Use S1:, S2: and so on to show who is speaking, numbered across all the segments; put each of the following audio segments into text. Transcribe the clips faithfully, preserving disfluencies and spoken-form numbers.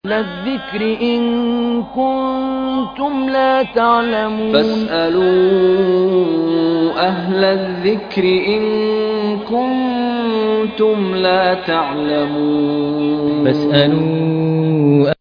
S1: الذكر إن كنتم لا تعلمون
S2: فاسألوا أهل الذكر إن كنتم لا تعلمون
S3: فاسألوا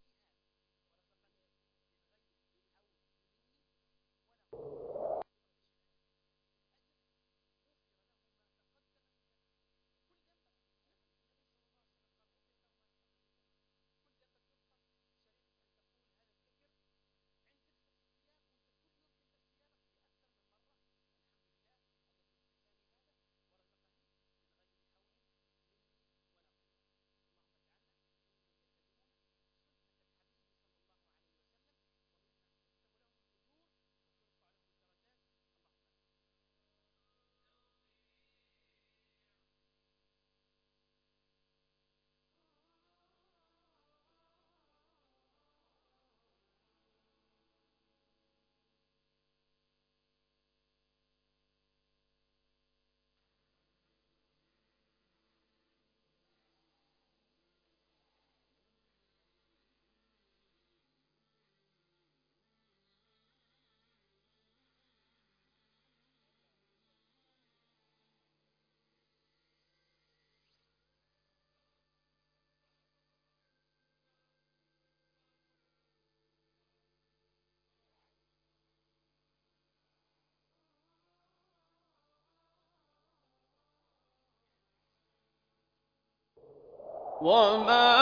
S2: وما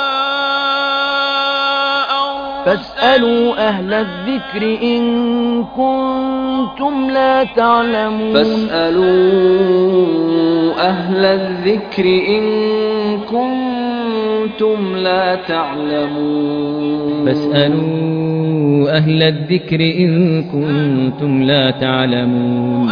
S1: فاسألوا أهل الذكر إن كنتم لا تعلمون
S2: فاسألوا أهل الذكر إن كنتم لا تعلمون
S3: فاسألوا أهل الذكر إن كنتم لا تعلمون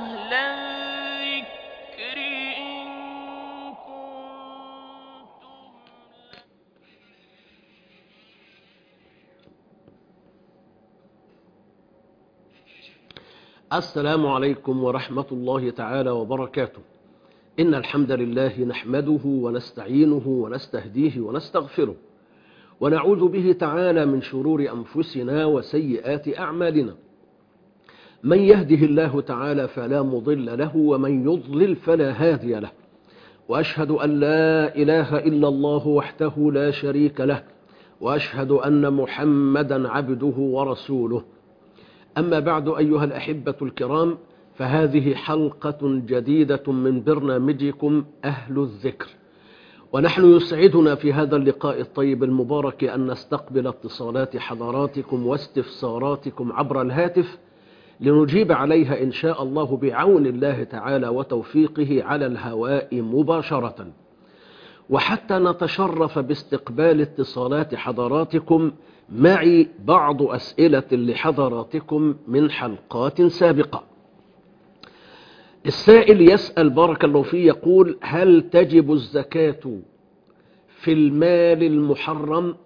S4: السلام عليكم ورحمة الله تعالى وبركاته. إن الحمد لله نحمده ونستعينه ونستهديه ونستغفره، ونعوذ به تعالى من شرور أنفسنا وسيئات أعمالنا. من يهده الله تعالى فلا مضل له، ومن يضلل فلا هادي له. وأشهد أن لا إله إلا الله وحده لا شريك له، وأشهد أن محمدا عبده ورسوله. أما بعد أيها الأحبة الكرام، فهذه حلقة جديدة من برنامجكم أهل الذكر، ونحن يسعدنا في هذا اللقاء الطيب المبارك أن نستقبل اتصالات حضراتكم واستفساراتكم عبر الهاتف لنجيب عليها إن شاء الله بعون الله تعالى وتوفيقه على الهواء مباشرة. وحتى نتشرف باستقبال اتصالات حضراتكم، معي بعض أسئلة لحضراتكم من حلقات سابقة. السائل يسأل بارك الله فيه، يقول: هل تجب الزكاة في المال المحرم؟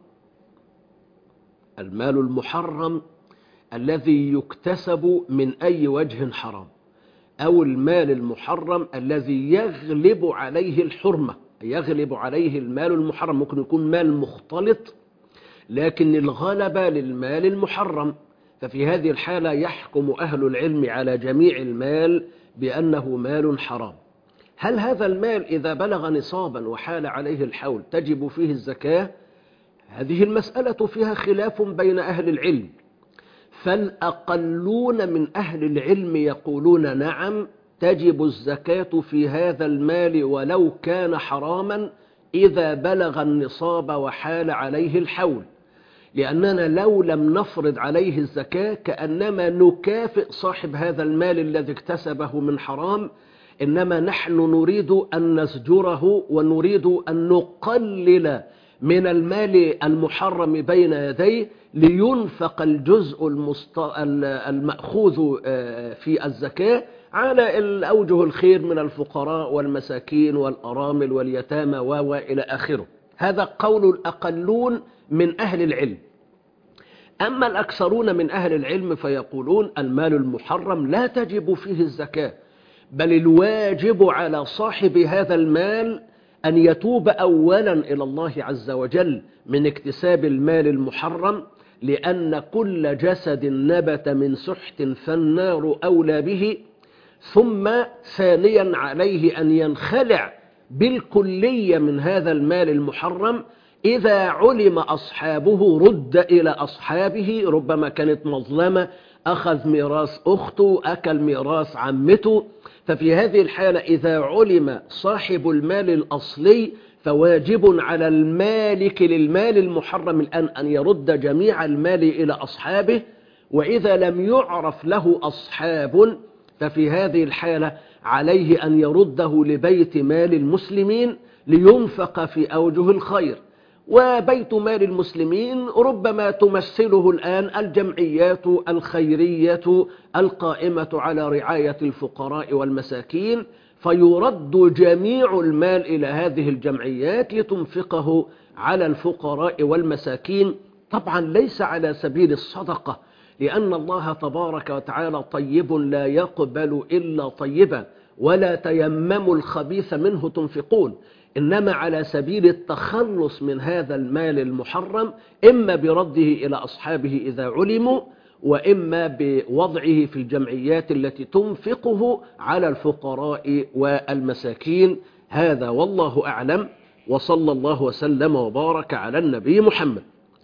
S4: المال المحرم الذي يكتسب من أي وجه حرام، أو المال المحرم الذي يغلب عليه الحرمة، يغلب عليه المال المحرم. ممكن يكون مال مختلط لكن الغلبة للمال المحرم، ففي هذه الحالة يحكم أهل العلم على جميع المال بأنه مال حرام. هل هذا المال إذا بلغ نصابا وحال عليه الحول تجب فيه الزكاة؟ هذه المسألة فيها خلاف بين أهل العلم، فالأقلون من أهل العلم يقولون نعم تجب الزكاة في هذا المال ولو كان حراما إذا بلغ النصاب وحال عليه الحول، لأننا لو لم نفرض عليه الزكاة كأنما نكافئ صاحب هذا المال الذي اكتسبه من حرام، إنما نحن نريد أن نزجره ونريد أن نقلل من المال المحرم بين يديه لينفق الجزء المست... المأخوذ في الزكاة على الأوجه الخير من الفقراء والمساكين والأرامل واليتامى وإلى آخره. هذا قول الأقلون من أهل العلم. أما الأكثرون من أهل العلم فيقولون المال المحرم لا تجب فيه الزكاة، بل الواجب على صاحب هذا المال أن يتوب أولا إلى الله عز وجل من اكتساب المال المحرم، لأن كل جسد نبت من سحت فالنار أولى به. ثم ثانيا عليه أن ينخلع بالكلية من هذا المال المحرم. إذا علم أصحابه رد إلى أصحابه، ربما كانت مظلمة، أخذ ميراث أخته، أكل ميراث عمته. ففي هذه الحالة إذا علم صاحب المال الأصلي فواجب على المالك للمال المحرم الآن أن يرد جميع المال إلى أصحابه. وإذا لم يعرف له أصحاب ففي هذه الحالة عليه أن يرده لبيت مال المسلمين لينفق في أوجه الخير. وبيت مال المسلمين ربما تمثله الآن الجمعيات الخيرية القائمة على رعاية الفقراء والمساكين، فيرد جميع المال إلى هذه الجمعيات لتنفقه على الفقراء والمساكين. طبعا ليس على سبيل الصدقة، لأن الله تبارك وتعالى طيب لا يقبل إلا طيبا، ولا تيمموا الخبيث منه تنفقون، إنما على سبيل التخلص من هذا المال المحرم، إما برده إلى أصحابه إذا علموا، وإما بوضعه في الجمعيات التي تنفقه على الفقراء والمساكين. هذا والله أعلم، وصلى الله وسلم وبارك على النبي محمد.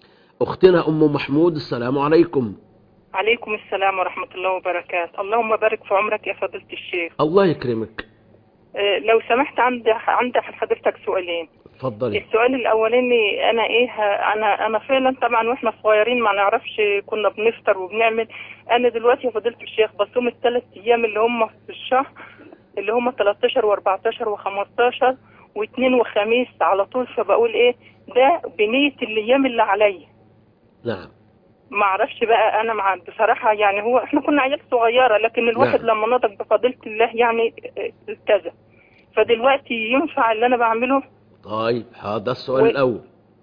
S4: أختنا أم محمود، السلام عليكم.
S5: عليكم السلام ورحمة الله وبركاته. اللهم بارك في عمرك يا فضيلة الشيخ.
S4: الله يكرمك.
S5: أه لو سمحت، عندي عندي حضرتك سؤالين.
S4: اتفضلي.
S5: السؤال الأولاني، أنا إيه أنا أنا فعلا طبعا وإحنا صغيرين ما نعرفش، كنا بنفطر وبنعمل. أنا دلوقتي يا فضيلة الشيخ بصوم الثلاث أيام اللي هم في الشهر، اللي هم تلتاشر واربعتاشر وخمستاشر واثنين وخميس على طول. فبقول إيه ده بنية الأيام اللي عليا.
S4: نعم.
S5: ما اعرفش بقى انا مع بصراحه، يعني هو احنا كنا عيال صغيره، لكن الواحد نعم. لما نضج بفضيله الله يعني كذا، فدلوقتي ينفع اللي انا بعمله؟
S4: طيب هذا السؤال و... الاول.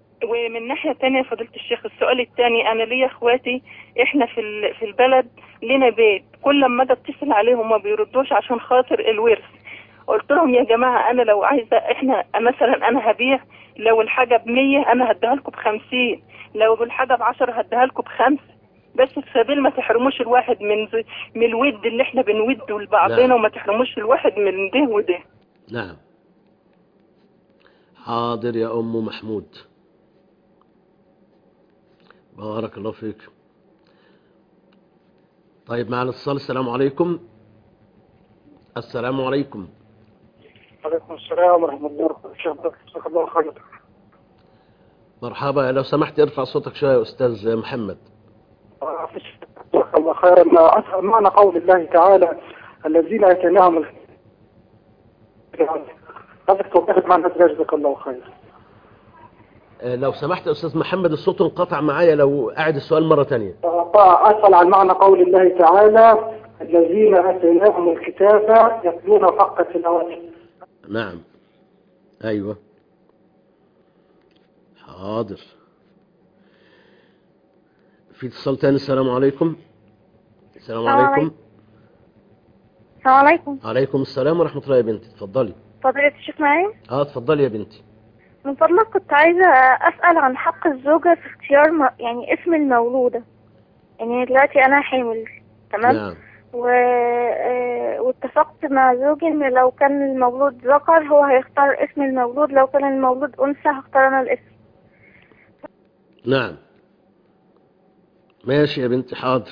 S5: ومن ناحيه ثانيه فضيله الشيخ، السؤال الثاني، انا ليا اخواتي احنا في ال... في البلد لنا بيت، كل ما اجي اتصل عليهم ما بيردوش عشان خاطر الورث. قلت لهم يا جماعه انا لو عايزه، احنا مثلا انا هبيع، لو الحاجه ب مية انا هديها لكم ب خمسين، لو الحاجه ب عشرة هديها لكم بخمسة، بس في سبيل ما تحرموش الواحد من من الود اللي احنا بنوده لبعضنا. نعم. وما تحرموش الواحد من ده وده.
S4: نعم. حاضر يا ام محمود، بارك الله فيك. طيب معنا اتصال. السلام عليكم. السلام عليكم.
S6: وعليكم السلام ورحمة الله وبركاته. جزاك الله خير.
S4: مرحبا، لو سمحت ارفع صوتك شوية يا أستاذ محمد.
S6: جزاك الله خيرا. أسأل معنى قول الله تعالى الذين آتيناهم هذا توضيح معنى جزاك الله خير.
S4: لو سمحت يا أستاذ محمد، الصوت انقطع معايا، لو أعد السؤال مرة تانية.
S6: أسأل عن معنى قول الله تعالى الذين آتيناهم الكتاب يتلون حق تلاوته.
S4: نعم. أيوة. حاضر. في اتصال تاني. السلام عليكم. السلام عليكم.
S7: السلام عليكم.
S4: عليكم السلام ورحمة الله يا بنتي، اتفضلي.
S7: فضيلة الشيخ معايا؟
S4: اه اتفضلي يا بنتي.
S7: من فضلك كنت عايزة أسأل عن حق الزوجة في اختيار م... يعني اسم المولودة. يعني دلوقتي أنا حامل، تمام؟
S4: نعم.
S7: و... واتفقت مع زوجي إن لو كان المولود ذكر هو هيختار اسم المولود، لو كان المولود أنثى هختار أنا الاسم.
S4: نعم. ماشي يا بنتي، حاضر.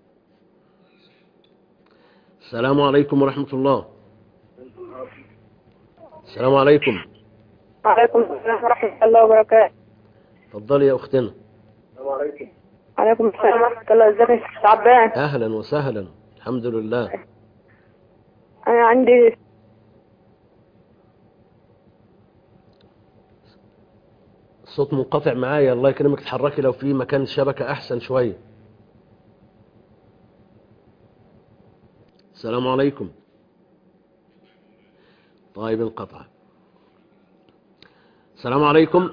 S4: السلام عليكم ورحمة الله. السلام عليكم.
S5: وعليكم السلام ورحمة الله وبركاته.
S4: اتفضلي يا أختنا.
S6: السلام عليكم.
S5: وعليكم السلام ورحمة الله. ازيك يا شيخ عبان؟
S4: أهلا وسهلا، الحمد لله.
S5: أنا عندي
S4: الصوت منقطع معايا، الله يكرمك تحركي لو في مكان الشبكة أحسن شوية. السلام عليكم. طيب انقطع. السلام عليكم.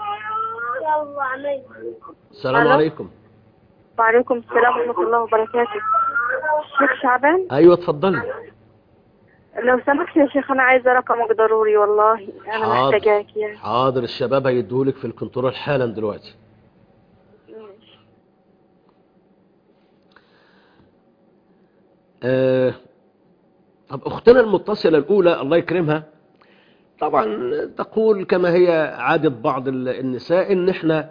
S4: السلام عليكم.
S7: وعليكم السلام ورحمة الله وبركاته. شيخ شعبان؟
S4: أيوة اتفضلي.
S7: لو سمحت يا شيخ أنا عايزة رقمك ضروري والله، أنا
S4: حاضر.
S7: محتاجاك يعني.
S4: حاضر، الشباب هيديهولك في الكنترول حالا دلوقتي.
S7: ماشي.
S4: آه طب أختنا المتصلة الأولى الله يكرمها طبعا تقول كما هي عادة بعض النساء إن إحنا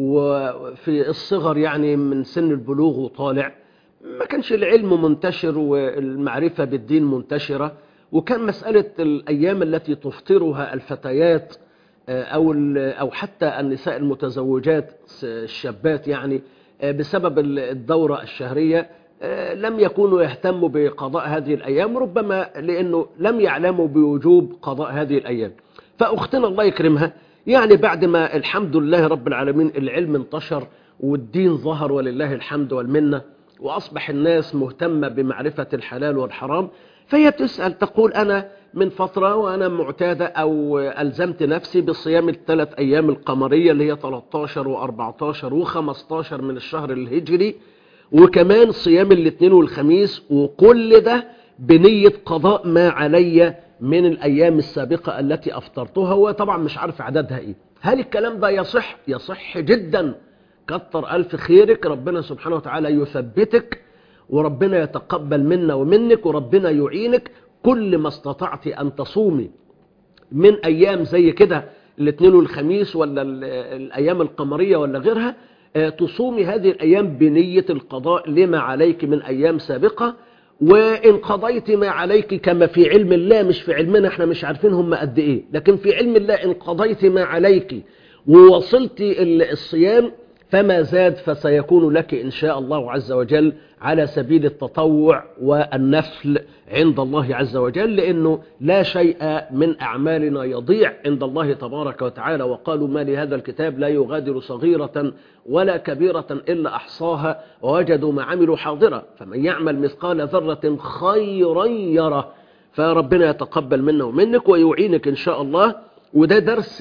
S4: وفي الصغر يعني من سن البلوغ وطالع ما كانش العلم منتشر والمعرفة بالدين منتشرة، وكان مسألة الأيام التي تفطرها الفتيات أو أو حتى النساء المتزوجات الشابات يعني بسبب الدورة الشهرية لم يكونوا يهتموا بقضاء هذه الأيام، ربما لأنه لم يعلموا بوجوب قضاء هذه الأيام. فأختنا الله يكرمها يعني بعد ما الحمد لله رب العالمين العلم انتشر والدين ظهر ولله الحمد والمنة، وأصبح الناس مهتمة بمعرفة الحلال والحرام، فهي بتسأل تقول أنا من فترة وأنا معتادة أو ألزمت نفسي بصيام الثلاث أيام القمرية اللي هي ثلاثة عشر وأربعة عشر وخمسة عشر من الشهر الهجري، وكمان صيام الاثنين والخميس، وكل ده بنية قضاء ما علي من الأيام السابقة التي أفطرتها، وطبعا مش عارف عددها إيه. هل الكلام ده يصح؟ يصح جدا، كتر ألف خيرك، ربنا سبحانه وتعالى يثبتك وربنا يتقبل منا ومنك وربنا يعينك. كل ما استطعت أن تصومي من أيام زي كده الاثنين والخميس ولا الأيام القمرية ولا غيرها، تصومي هذه الأيام بنية القضاء لما عليك من أيام سابقة. وإن قضيت ما عليك كما في علم الله، مش في علمنا احنا مش عارفين هم قد إيه، لكن في علم الله إن قضيت ما عليك ووصلت الصيام فما زاد فسيكون لك إن شاء الله عز وجل على سبيل التطوع والنفل عند الله عز وجل، لأنه لا شيء من أعمالنا يضيع عند الله تبارك وتعالى. وقالوا ما لهذا الكتاب لا يغادر صغيرة ولا كبيرة إلا أحصاها ووجدوا ما عملوا حاضرا، فمن يعمل مثقال ذرة خيرا يره. فربنا يتقبل منا ومنك ويعينك إن شاء الله. وده درس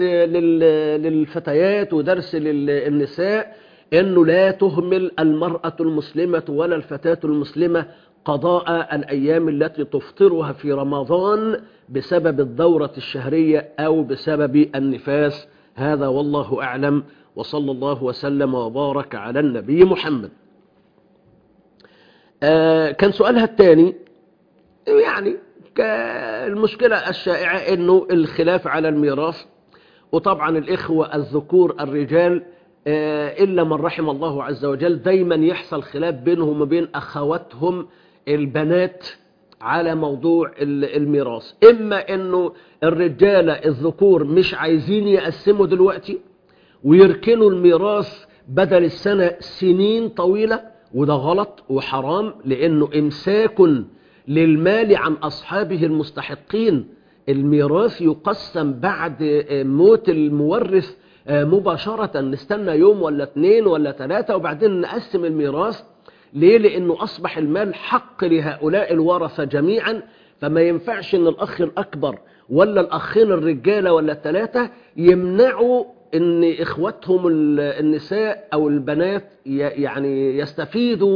S4: للفتيات ودرس للنساء، أنه لا تهمل المرأة المسلمة ولا الفتاة المسلمة قضاء الأيام التي تفطرها في رمضان بسبب الدورة الشهرية أو بسبب النفاس. هذا والله أعلم، وصلى الله وسلم وبارك على النبي محمد. آه كان سؤالها الثاني يعني المشكلة الشائعة أنه الخلاف على الميراث، وطبعا الإخوة الذكور الرجال إلا من رحم الله عز وجل دايما يحصل خلاف بينهم وبين أخواتهم البنات على موضوع الميراث. إما أنه الرجالة الذكور مش عايزين يقسموا دلوقتي ويركنوا الميراث بدل السنة سنين طويلة، وده غلط وحرام، لأنه إمساك للمال عن أصحابه المستحقين. الميراث يقسم بعد موت المورث مباشرة، نستنى يوم ولا اثنين ولا ثلاثة وبعدين نقسم الميراث. ليه؟ لأنه أصبح المال حق لهؤلاء الورثة جميعا، فما ينفعش أن الأخ الأكبر ولا الأخين الرجالة ولا الثلاثة يمنعوا أن إخوتهم النساء أو البنات يعني يستفيدوا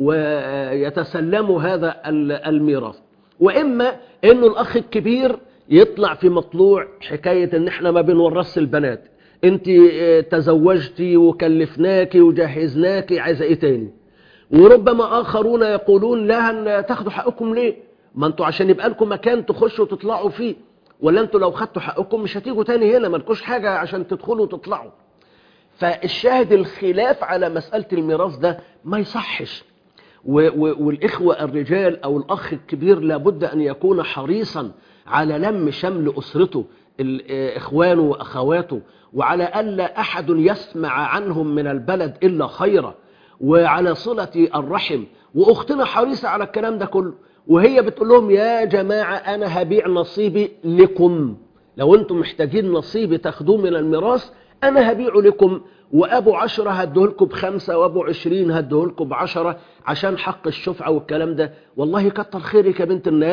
S4: ويتسلموا هذا الميراث. وإما أنه الأخ الكبير يطلع في مطلوع حكاية أن احنا ما بنورث البنات، انت تزوجتي وكلفناكي وجهزناكي، عايزة ايه تاني؟ وربما آخرون يقولون لا تاخدوا حقكم ليه؟ ما انتوا عشان يبقى لكم مكان تخشوا وتطلعوا فيه، ولا انتوا لو خدتوا حقكم مش هتيجوا تاني هنا، ما لكوش حاجة عشان تدخلوا وتطلعوا. فالشاهد الخلاف على مسألة الميراث ده ما يصحش، والإخوة الرجال أو الأخ الكبير لابد أن يكون حريصا على لم شمل أسرته إخوانه وأخواته، وعلى ألا أحد يسمع عنهم من البلد إلا خيرا، وعلى صلة الرحم. وأختنا حريصة على الكلام ده كله، وهي بتقول لهم يا جماعة أنا هبيع نصيبي لكم، لو أنتم محتاجين نصيبي تاخدوه من الميراث أنا هبيعه لكم، وأبو عشرة هدهولكم بخمسة وأبو عشرين هدهولكم بعشرة عشان حق الشفعة والكلام ده. والله كتر خيرك يا بنت الناس،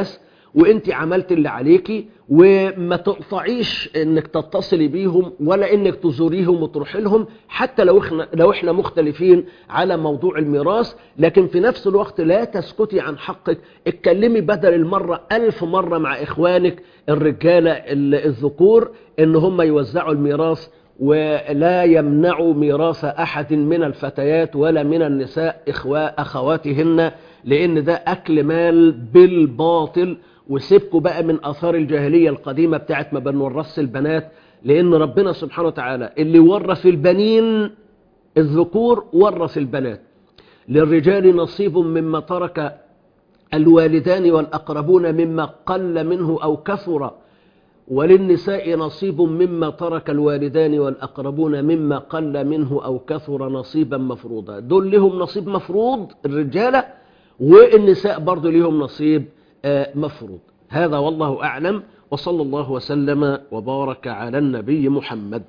S4: وانت عملت اللي عليكي، وما تقطعيش انك تتصلي بيهم ولا انك تزوريهم وتروحي لهم، حتى لو احنا لو احنا مختلفين على موضوع الميراث. لكن في نفس الوقت لا تسكتي عن حقك، اتكلمي بدل المرة ألف مرة مع إخوانك الرجالة الذكور إن هم يوزعوا الميراث، ولا يمنعوا ميراث أحد من الفتيات ولا من النساء أخواتهن، لأن ده أكل مال بالباطل. وسيبكوا بقى من آثار الجاهلية القديمة بتاعت ما بنورث البنات، لأن ربنا سبحانه وتعالى اللي ورث البنين الذكور ورث البنات. للرجال نصيب مما ترك الوالدان والأقربون مما قل منه أو كثر، وللنساء نصيب مما ترك الوالدان والأقربون مما قل منه أو كثر نصيبا مفروضا. دول لهم نصيب مفروض الرجالة، والنساء برضو لهم نصيب مفروض. هذا والله أعلم، وصلى الله وسلم وبارك على النبي محمد.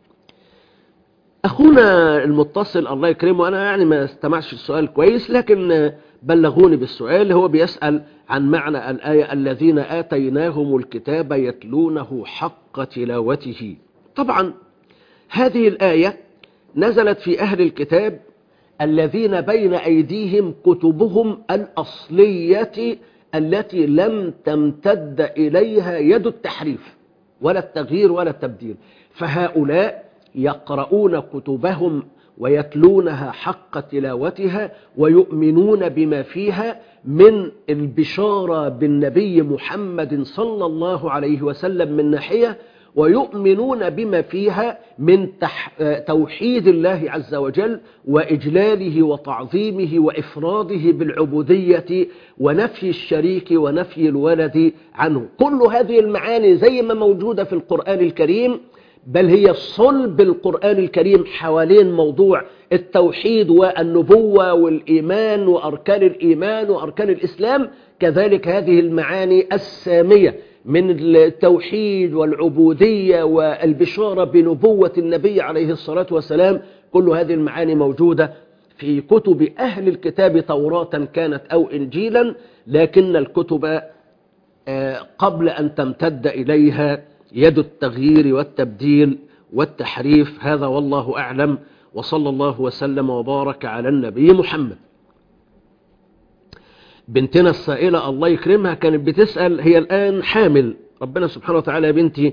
S4: أخونا المتصل الله يكرمه، أنا يعني ما استمعش السؤال كويس لكن بلغوني بالسؤال. هو بيسأل عن معنى الآية الذين آتيناهم الكتاب يتلونه حق تلاوته. طبعا هذه الآية نزلت في أهل الكتاب الذين بين أيديهم كتبهم الأصلية التي لم تمتد إليها يد التحريف ولا التغيير ولا التبديل، فهؤلاء يقرؤون كتبهم ويتلونها حق تلاوتها ويؤمنون بما فيها من البشارة بالنبي محمد صلى الله عليه وسلم من ناحية، ويؤمنون بما فيها من توحيد الله عز وجل وإجلاله وتعظيمه وإفراده بالعبودية ونفي الشريك ونفي الولد عنه. كل هذه المعاني زي ما موجودة في القرآن الكريم، بل هي صلب القرآن الكريم حوالين موضوع التوحيد والنبوة والإيمان وأركان الإيمان وأركان الإسلام. كذلك هذه المعاني السامية من التوحيد والعبودية والبشارة بنبوة النبي عليه الصلاة والسلام، كل هذه المعاني موجودة في كتب أهل الكتاب، توراة كانت أو إنجيلا، لكن الكتب قبل أن تمتد إليها يد التغيير والتبديل والتحريف. هذا والله أعلم، وصلى الله وسلم وبارك على النبي محمد. بنتنا السائلة الله يكرمها كانت بتسأل، هي الآن حامل. ربنا سبحانه وتعالى يا بنتي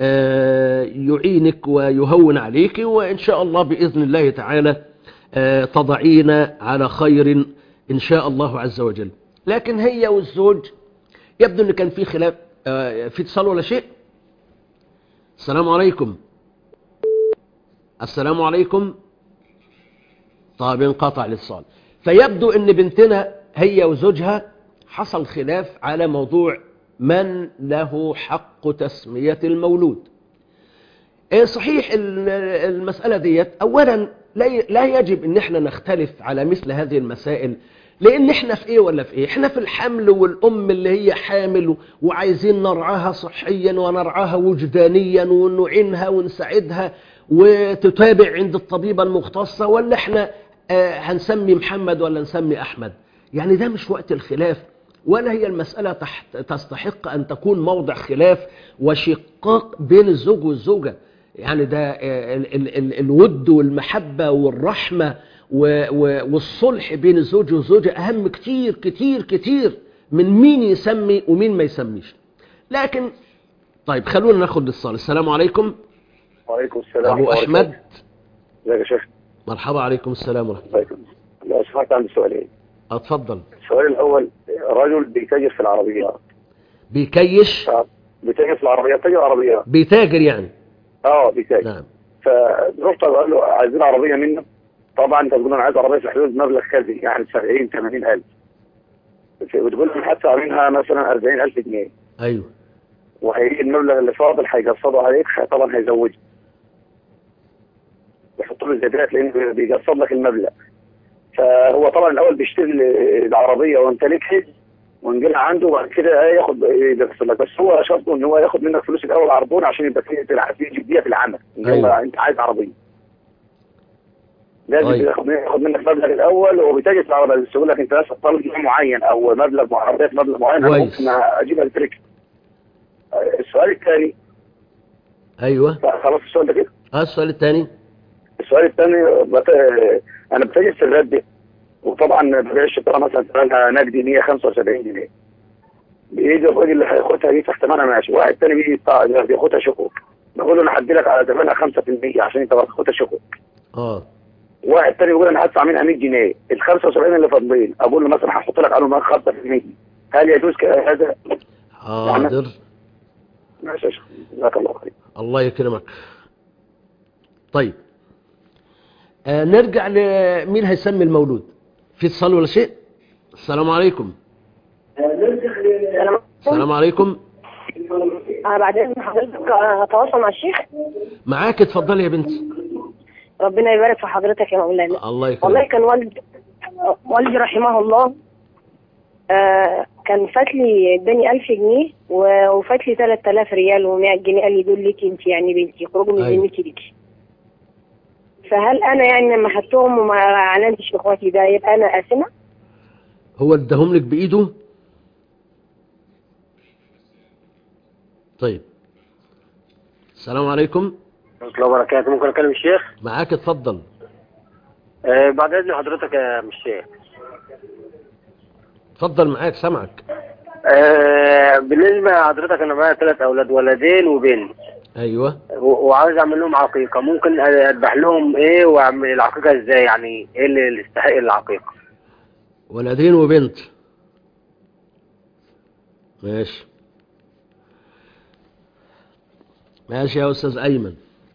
S4: يعينك ويهون عليك، وإن شاء الله بإذن الله تعالى تضعين على خير إن شاء الله عز وجل. لكن هي والزوج يبدو أن كان في خلاف، في اتصال ولا شيء. السلام عليكم. السلام عليكم. طيب انقطع الاتصال. فيبدو أن بنتنا هي وزوجها حصل خلاف على موضوع من له حق تسمية المولود. صحيح المسألة ديت أولا لا يجب أن احنا نختلف على مثل هذه المسائل، لأن احنا في ايه ولا في ايه، احنا في الحمل، والأم اللي هي حامل وعايزين نرعاها صحيا ونرعاها وجدانيا ونعينها ونساعدها وتتابع عند الطبيبة المختصة، ولا احنا آه هنسمي محمد ولا نسمي أحمد. يعني ده مش وقت الخلاف، ولا هي المسألة تحت تستحق أن تكون موضع خلاف وشقاق بين الزوج والزوجة. يعني ده ال ال ال الود والمحبة والرحمة والصلح بين الزوج والزوجة أهم كتير كتير كتير من مين يسمي ومين ما يسميش. لكن طيب خلونا ناخد الاتصال. السلام عليكم.
S8: وعليكم السلام.
S4: أبو أحمد.
S8: ازيك يا شيخ؟
S4: مرحبا. عليكم السلام ورحمة الله.
S8: لو سمحت عندي سؤالين.
S4: اتفضل.
S8: السؤال الأول، رجل بيتاجر في العربيات.
S4: بيكيش؟
S8: بيتاجر في العربيات، تاجر عربيات.
S4: بيتاجر يعني؟
S8: اه بيتاجر.
S4: نعم.
S8: فرحت قال له عايزين عربية منه. طبعا انت بتقول انا عايز عربية في حدود مبلغ كذا، يعني سبعين ثمانين ألف. وتقول له محادثة منها مثلا أربعين ألف جنيه.
S4: ايوه.
S8: وهيجي المبلغ اللي فاضل هيقسطه عليك، طبعا هيزوجه. يحط له زيادات لانه بيقسط لك المبلغ. فهو طبعا الاول بيشتري العربيه ويمتلكها ونجيلها عنده، وبعد كده ياخد يقسط لك، بس هو شرطه ان هو ياخد منك فلوس الاول عربون عشان يبقى فيه في جديه في العمل. ان هو انت عايز عربيه. لازم
S4: طيب.
S8: ياخد ياخد منك مبلغ الاول، وبالتالي العربيه بس يقول لك انت لازم طالب نوع معين او مبلغ عربيه مبلغ معين، انا
S4: كويس.
S8: ممكن اجيبها التريك. السؤال الثاني.
S4: ايوه.
S8: خلاص السؤال ده كده.
S4: اه السؤال الثاني.
S8: السؤال الثاني بت... انا بتاجر سرات دي، وطبعا ببيع الشطاره مثلا ثمنها نقدي مية وخمسة وسبعين جنيه. بيجي الراجل اللي هياخدها دي تحت ثمنها ماشي، واحد ثاني بيجي بتاع- بياخدها شكوك، بقول له انا هدي لك على ثمنها خمسة في المية عشان انت بتاخدها شكوك.
S4: اه
S8: واحد ثاني بيقول انا هدفع منها مية جنيه، ال خمسة وسبعين اللي فاضلين اقول له مثلا هحط لك عليهم خمسة في المية. هل يجوز هذا؟
S4: حاضر.
S8: ماشي يا شيخ، جزاك الله خير.
S4: الله يكرمك. طيب آه نرجع لمين هيسمي المولود. في اتصال ولا شيء؟ السلام عليكم. السلام عليكم.
S9: أنا بعد إذن حضرتك أتواصل مع الشيخ.
S4: معاك، اتفضلي يا بنتي.
S9: ربنا يبارك في حضرتك يا مولانا.
S4: الله يكرمك.
S9: والله كان والد والدي رحمه الله آه كان فات لي اداني ألف جنيه وفات لي ثلاثة آلاف ريال ومائة جنيه، قال لي دول ليكي انت يعني بنتي، خرجوا من
S4: أيوة.
S9: ذمتي ليكي. فهل انا يعني لما خدتهم وما اعلنتش لاخواتي ده يبقى انا آثمة؟
S4: هو اداهم لك بايده؟ طيب السلام عليكم.
S10: ورحمة الله وبركاته. ممكن اكلم الشيخ؟
S4: معاك، اتفضل.
S10: آه بعد اذن حضرتك يا الشيخ.
S4: اتفضل معاك، سامعك.
S10: آه بالنسبه لحضرتك انا معايا ثلاث اولاد، ولدين وبنت.
S4: ايوه.
S10: و- وعاوز اعمل لهم عقيقه، ممكن اذبح لهم ايه واعمل العقيقه ازاي؟ يعني ايه اللي يستحق العقيقه؟
S4: ولدين وبنت. ماشي ماشي يا استاذ ايمن.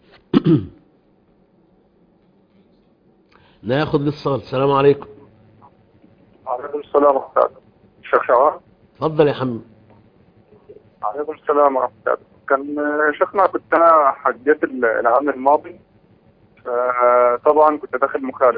S4: ناخد الاتصال. السلام عليكم.
S11: وعليكم السلام ورحمة الله. الشيخ شعار.
S4: اتفضل يا حمد.
S11: وعليكم السلام ورحمة الله. كان شيخنا كنت أنا حجيت العام الماضي، طبعا كنت داخل مخالف،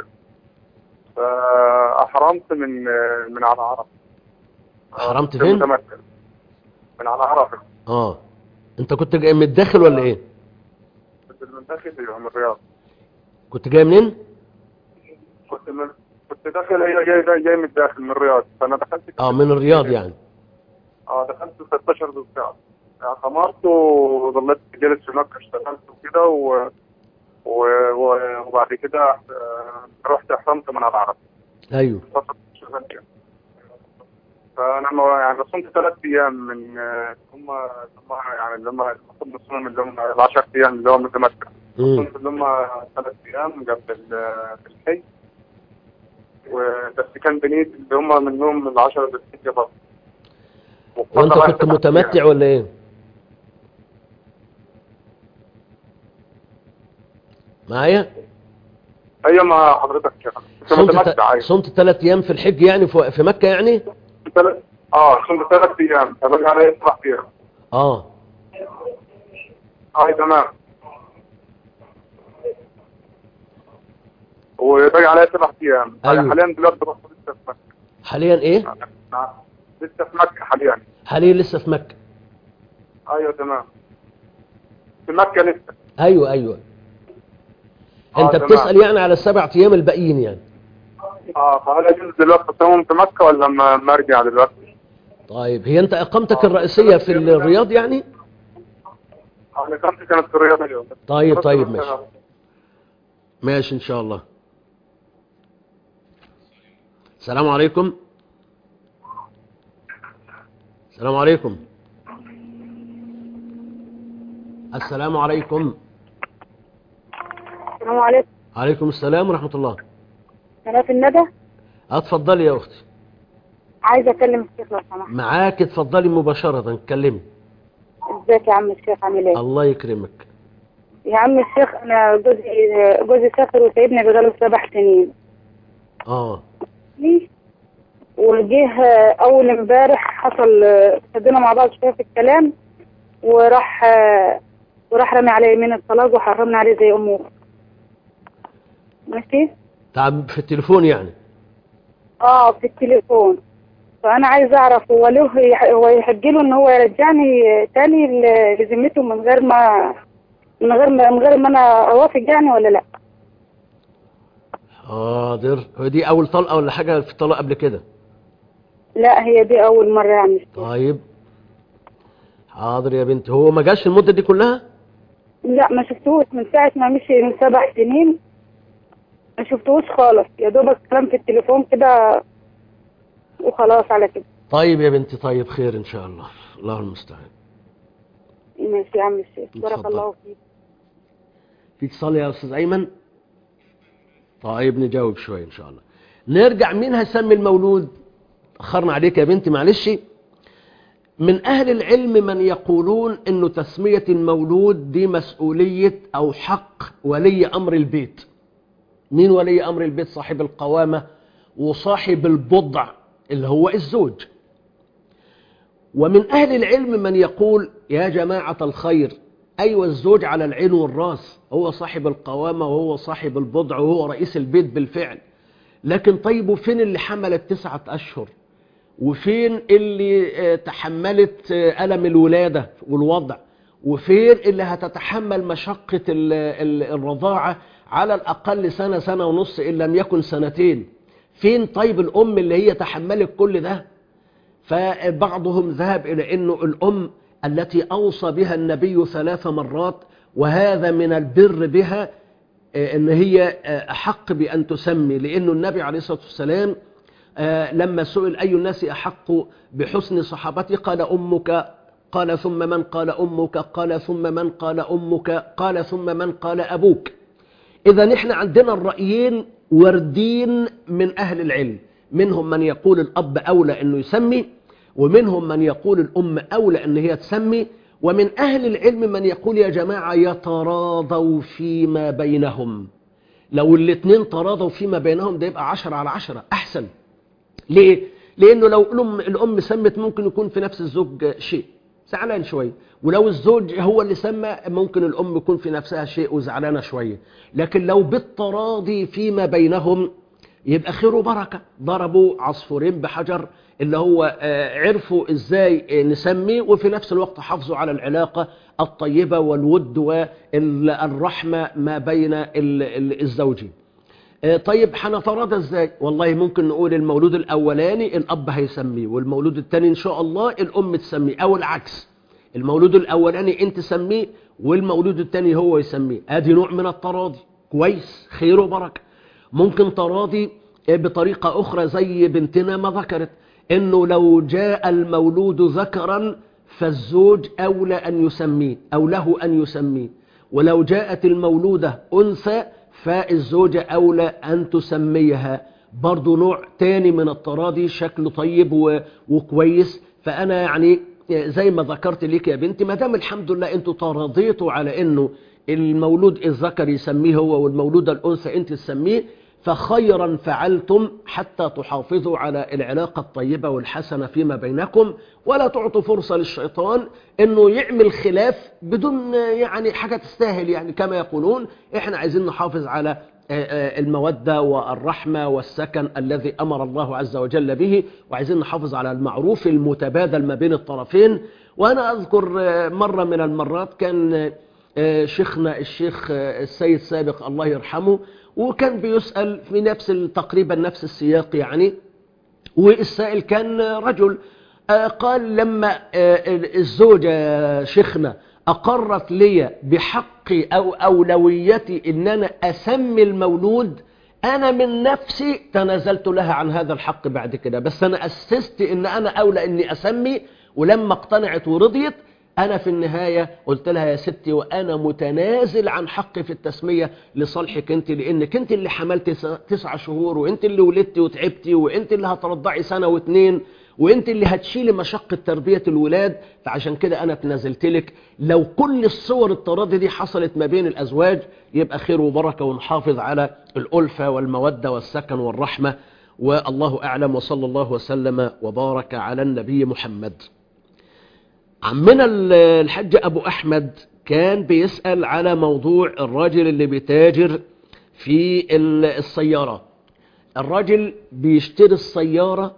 S11: فأحرمت من من على عرفة.
S4: حرمت فين؟
S11: متمكن من على عرفة.
S4: اه انت كنت جاي من الداخل ولا ايه؟
S11: كنت من داخل من الرياض.
S4: كنت جاي منين؟
S11: كنت من كنت داخل جاي جاي جاي من الداخل من الرياض، فأنا دخلت
S4: اه من الرياض يعني.
S11: اه دخلت ستاشر ذو القعدة، خمرت وظليت جالس في مكة، اشتغلت وكده و... و... و... وبعد كده آه، رحت احرمت من العرب.
S4: ايوه.
S11: فانا ما- يعني صمت ثلاث ايام من آه، هم هم يعني اللي هم المفروض نصوم اللي هم ال عشرة ايام اللي هم متمكن. صمت اللي هم ثلاث ايام قبل ال- الحج، وبس كان بنيت اللي هم منهم ال عشرة ذو الحجة برضه.
S4: وانت كنت متمتع ولا ايه؟ معايا؟
S11: ايوه مع حضرتك يا فندم. كنت
S4: صمت
S11: متمتع.
S4: ت... صمت ثلاث ايام في الحج يعني في, في مكة يعني؟
S11: ثلاث اه صمت ثلاث ايام، ابقى على سبع ايام.
S4: اه
S11: اه تمام. وباقي عليا سبع ايام.
S4: أيوه.
S11: حاليا دلوقتي بروح لسه في مكة.
S4: حاليا ايه؟
S11: نعم. لسه في مكة حاليا.
S4: حاليا لسه في مكة.
S11: ايوه تمام. في مكة لسه.
S4: ايوه ايوه.
S11: آه
S4: انت
S11: تمام.
S4: بتسأل يعني على السبع ايام الباقيين يعني.
S11: اه فهل يجوز دلوقتي اصوم في مكة ولا ما ما ارجع دلوقتي؟
S4: طيب هي انت اقامتك الرئيسية في الرياض يعني؟
S11: انا كنت كانت في الرياض اليوم.
S4: طيب طيب ماشي. ماشي ان شاء الله. السلام عليكم. السلام عليكم. السلام عليكم.
S7: السلام عليكم.
S4: عليكم السلام ورحمة الله.
S7: قناة الندى.
S4: اتفضلي يا اختي.
S7: عايزة اكلم الشيخ لو سمحت.
S4: معاك، اتفضلي مباشرة اتكلمي.
S7: ازيك يا عم الشيخ، عامل ايه؟
S4: الله يكرمك.
S7: يا عم الشيخ انا جوزي جوزي سافر وسايبني بقاله سبع سنين.
S4: اه
S7: وجه اول امبارح حصل ابتدينا مع بعض شويه في الكلام، وراح وراح رمي عليه يمين الطلاق وحرمنا عليه زي امه. ماشي؟
S4: طب في التليفون يعني؟
S7: اه في التليفون. فانا عايز اعرف هو له هو يحج له ان هو يرجعني تاني لذمته من غير ما من غير ما من غير ما انا اوافق يعني ولا لا؟
S4: حاضر. هو دي اول طلقه ولا حاجه في طلقه قبل كده؟
S12: لا هي دي اول مره يعني.
S4: طيب حاضر يا بنتي. هو ما جاش المده دي كلها؟
S12: لا ما شفتوش من ساعه ما مشي من سبع سنين ما شفتوش خالص، يا دوبك كلام في التليفون كده وخلاص على كده.
S4: طيب يا بنتي، طيب خير ان شاء الله، الله المستعان.
S12: ماشي يا عم الشيخ، بارك الله فيك.
S4: في اتصال يا استاذ ايمن؟ طيب نجاوب شويه ان شاء الله. نرجع. مين هيسمي المولود؟ اخرنا عليك يا بنتي معلش. من اهل العلم من يقولون انه تسميه المولود دي مسؤوليه او حق ولي امر البيت. مين ولي امر البيت؟ صاحب القوامه وصاحب البضع اللي هو الزوج. ومن أهل العلم من يقول يا جماعة الخير، أيوة الزوج على العين والراس، هو صاحب القوامة وهو صاحب البضع وهو رئيس البيت بالفعل، لكن طيب وفين اللي حملت تسعة أشهر؟ وفين اللي تحملت ألم الولادة والوضع؟ وفين اللي هتتحمل مشقة الرضاعة على الأقل سنة سنة ونص إن لم يكن سنتين؟ فين طيب الأم اللي هي تحملت كل ده؟ فبعضهم ذهب إلى أنه الأم التي أوصى بها النبي ثلاث مرات وهذا من البر بها أن هي أحق بأن تسمي، لأنه النبي عليه الصلاة والسلام لما سئل أي الناس أحق بحسن صحابتي قال أمك، قال ثم من؟ قال أمك، قال ثم من؟ قال أمك، قال ثم من؟ قال أبوك. إذا نحن عندنا الرأيين وردين من أهل العلم، منهم من يقول الأب أولى أنه يسمي، ومنهم من يقول الأم أولى أن هي تسمي، ومن أهل العلم من يقول يا جماعة يتراضوا فيما بينهم. لو الاثنين تراضوا فيما بينهم ده يبقى عشرة على عشرة أحسن. ليه؟ لأنه لو الأم, الأم سمت ممكن يكون في نفس الزوج شيء زعلان شوية، ولو الزوج هو اللي سمى ممكن الأم يكون في نفسها شيء وزعلانة شوية، لكن لو بالتراضي فيما بينهم يبقى خير وبركة. ضربوا عصفورين بحجر، اللي هو عرفوا ازاي نسمي وفي نفس الوقت حافظوا على العلاقة الطيبة والود والرحمة ما بين الزوجين. طيب هنتراضى ازاي؟ والله ممكن نقول المولود الاولاني الاب هيسميه، والمولود الثاني ان شاء الله الام تسميه، او العكس، المولود الاولاني انت تسميه والمولود الثاني هو يسميه. ادي نوع من التراضي كويس، خير وبركة. ممكن تراضي بطريقة أخرى زي بنتنا ما ذكرت، إنه لو جاء المولود ذكرا فالزوج أولى أن يسميه أو له أن يسميه، ولو جاءت المولودة أنثى فالزوجة أولى أن تسميها. برضو نوع تاني من التراضي شكله طيب وكويس. فأنا يعني زي ما ذكرت لك يا بنتي، ما دام الحمد لله أنتوا تراضيتوا على إنه المولود الذكر يسميه هو والمولودة الأنثى أنت تسميه، فخيرا فعلتم حتى تحافظوا على العلاقة الطيبة والحسنة فيما بينكم، ولا تعطوا فرصة للشيطان انه يعمل خلاف بدون يعني حاجة تستاهل. يعني كما يقولون احنا عايزين نحافظ على المودة والرحمة والسكن الذي امر الله عز وجل به، وعايزين نحافظ على المعروف المتبادل ما بين الطرفين. وانا اذكر مرة من المرات كان شيخنا الشيخ السيد سابق الله يرحمه، وكان بيسأل في نفس تقريبا نفس السياق يعني، والسائل كان رجل قال لما الزوجة شيخنا أقرت لي بحقي أو أولويتي إن أنا أسمي المولود، أنا من نفسي تنازلت لها عن هذا الحق بعد كده، بس أنا أسست إن أنا أولى إني أسمي، ولما اقتنعت ورضيت أنا في النهاية قلت لها يا ستي وأنا متنازل عن حقي في التسمية لصالحك أنت، لأنك أنت اللي حملت تسع شهور، وأنت اللي ولدتي وتعبتي، وأنت اللي هترضعي سنة واثنين، وأنت اللي هتشيلي مشقة تربية الولاد، فعشان كده أنا تنازلت لك. لو كل الصور التراضي دي حصلت ما بين الأزواج يبقى خير وبركة، ونحافظ على الألفة والمودة والسكن والرحمة. والله أعلم، وصلى الله وسلم وبارك على النبي محمد. عمنا الحج أبو أحمد كان بيسأل على موضوع الراجل اللي بيتاجر في السيارة. الراجل بيشتري السيارة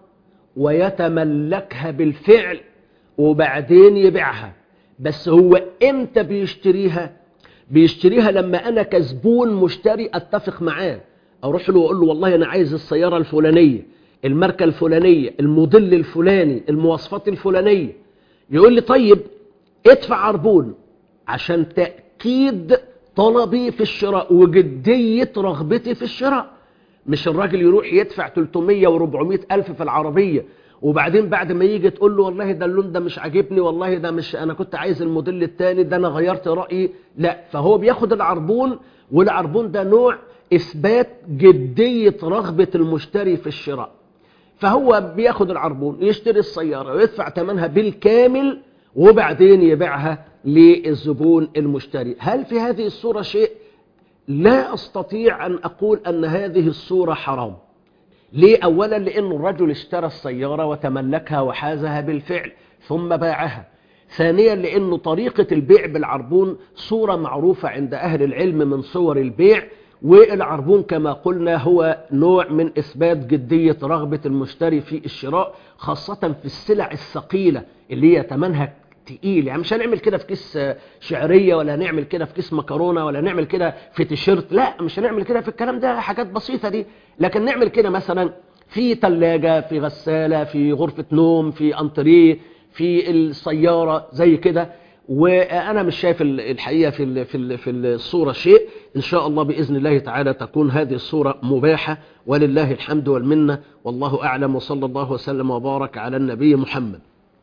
S4: ويتملكها بالفعل وبعدين يبيعها، بس هو امتى بيشتريها؟ بيشتريها لما أنا كزبون مشتري أتفق معاه، اروح له واقول له والله انا عايز السياره الفلانيه، الماركه الفلانيه، الموديل الفلاني، المواصفات الفلانيه. يقول لي طيب ادفع عربون عشان تاكيد طلبي في الشراء وجديه رغبتي في الشراء. مش الراجل يروح يدفع ثلاثمية وأربعمية ألف في العربية وبعدين بعد ما يجي تقول له والله ده اللون ده مش عاجبني، والله ده مش، أنا كنت عايز الموديل الثاني ده، أنا غيرت رأيي. لا، فهو بياخد العربون، والعربون ده نوع إثبات جدية رغبة المشتري في الشراء. فهو بياخد العربون يشتري السيارة ويدفع ثمنها بالكامل وبعدين يبيعها للزبون المشتري. هل في هذه الصورة شيء؟ لا أستطيع أن أقول أن هذه الصورة حرام. ليه؟ أولا لأن الرجل اشترى السيارة وتملكها وحازها بالفعل ثم باعها. ثانيا لأن طريقة البيع بالعربون صورة معروفة عند أهل العلم من صور البيع، والعربون كما قلنا هو نوع من إثبات جدية رغبة المشتري في الشراء، خاصة في السلع الثقيلة اللي هي ثمنها تقيل. يعني مش هنعمل كده في كيس شعرية، ولا هنعمل كده في كيس مكرونة، ولا نعمل كده في تيشيرت. لا، مش هنعمل كده في الكلام ده، حاجات بسيطة دي. لكن نعمل كده مثلا في ثلاجة، في غسالة، في غرفة نوم، في أنتريه، في السيارة زي كده. وأنا مش شايف الحقيقة في في في الصورة شيء. إن شاء الله بإذن الله تعالى تكون هذه الصورة مباحة، ولله الحمد والمنة، والله أعلم، وصلى الله وسلم وبارك على النبي محمد.